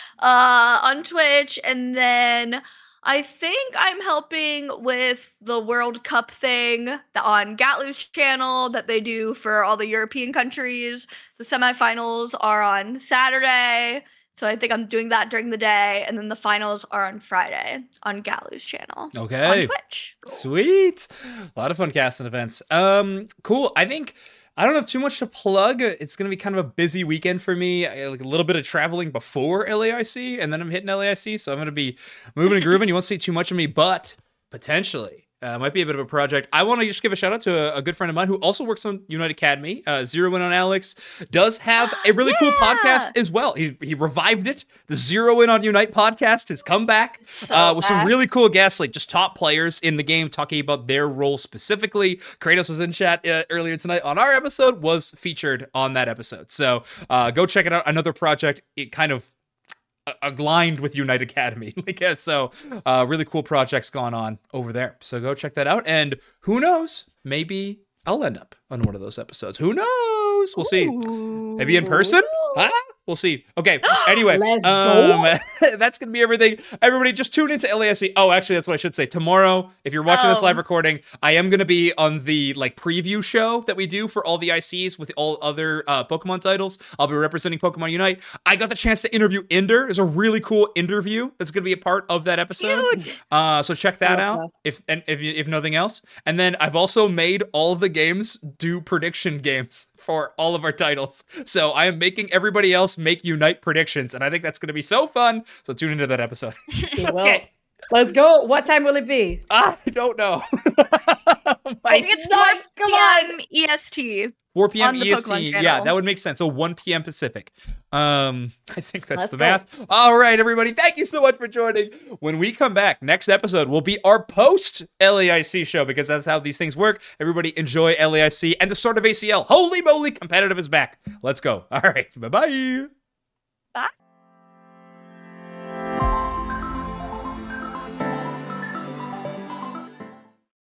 uh, on Twitch, and then I think I'm helping with the World Cup thing that on Gatlu's channel that they do for all the European countries. The semifinals are on Saturday. So I think I'm doing that during the day, and then the finals are on Friday on Gatlu's channel Okay. on Twitch. Sweet. A lot of fun casting events. Um, cool. I think I don't have too much to plug. It's gonna be kind of a busy weekend for me. I, like a little bit of traveling before L A I C, and then I'm hitting L A I C, so I'm gonna be moving and grooving. You won't see too much of me, but potentially. Uh, might be a bit of a project. I want to just give a shout out to a, a good friend of mine who also works on Unite Academy. Uh, Zero In on Alex does have a really cool Yeah. podcast as well. He he revived it. The Zero In on Unite podcast has come back So uh, with some back. really cool guests, like just top players in the game, talking about their role specifically. Kratos was in chat uh, earlier tonight on our episode, was featured on that episode. So uh, go check it out. Another project. It kind of aligned with Unite Academy, I guess. So uh really cool projects going on over there, so go check that out, and who knows, maybe I'll end up on one of those episodes. Who knows? We'll see. Maybe in person. Ah, we'll see. Okay, anyway, Let's um that's gonna be everything. Everybody just tune into L A S C. Oh, actually, that's what I should say. Tomorrow, if you're watching this Oh. live recording, I am gonna be on the like preview show that we do for all the I Cs with all other uh Pokemon titles. I'll be representing Pokemon Unite. I got the chance to interview Ender. There's a really cool interview that's gonna be a part of that episode. Cute. Uh, so check that Love out that. if and if if nothing else. And then I've also made all the games do prediction games for all of our titles. So I am making everybody else make Unite predictions, and I think that's going to be so fun. So tune into that episode. Well, Okay. let's go. What time will it be? I don't know. I think it's Nuts, four come on. p.m. E S T. four p.m. on the E S Pokemon T. Yeah, channel. that would make sense. So one p.m. Pacific. Um, I think that's Let's the go. math. All right, everybody. Thank you so much for joining. When we come back, next episode will be our post L A I C show, because that's how these things work. Everybody enjoy L A I C and the start of A C L. Holy moly, competitive is back. Let's go. All right. Bye-bye.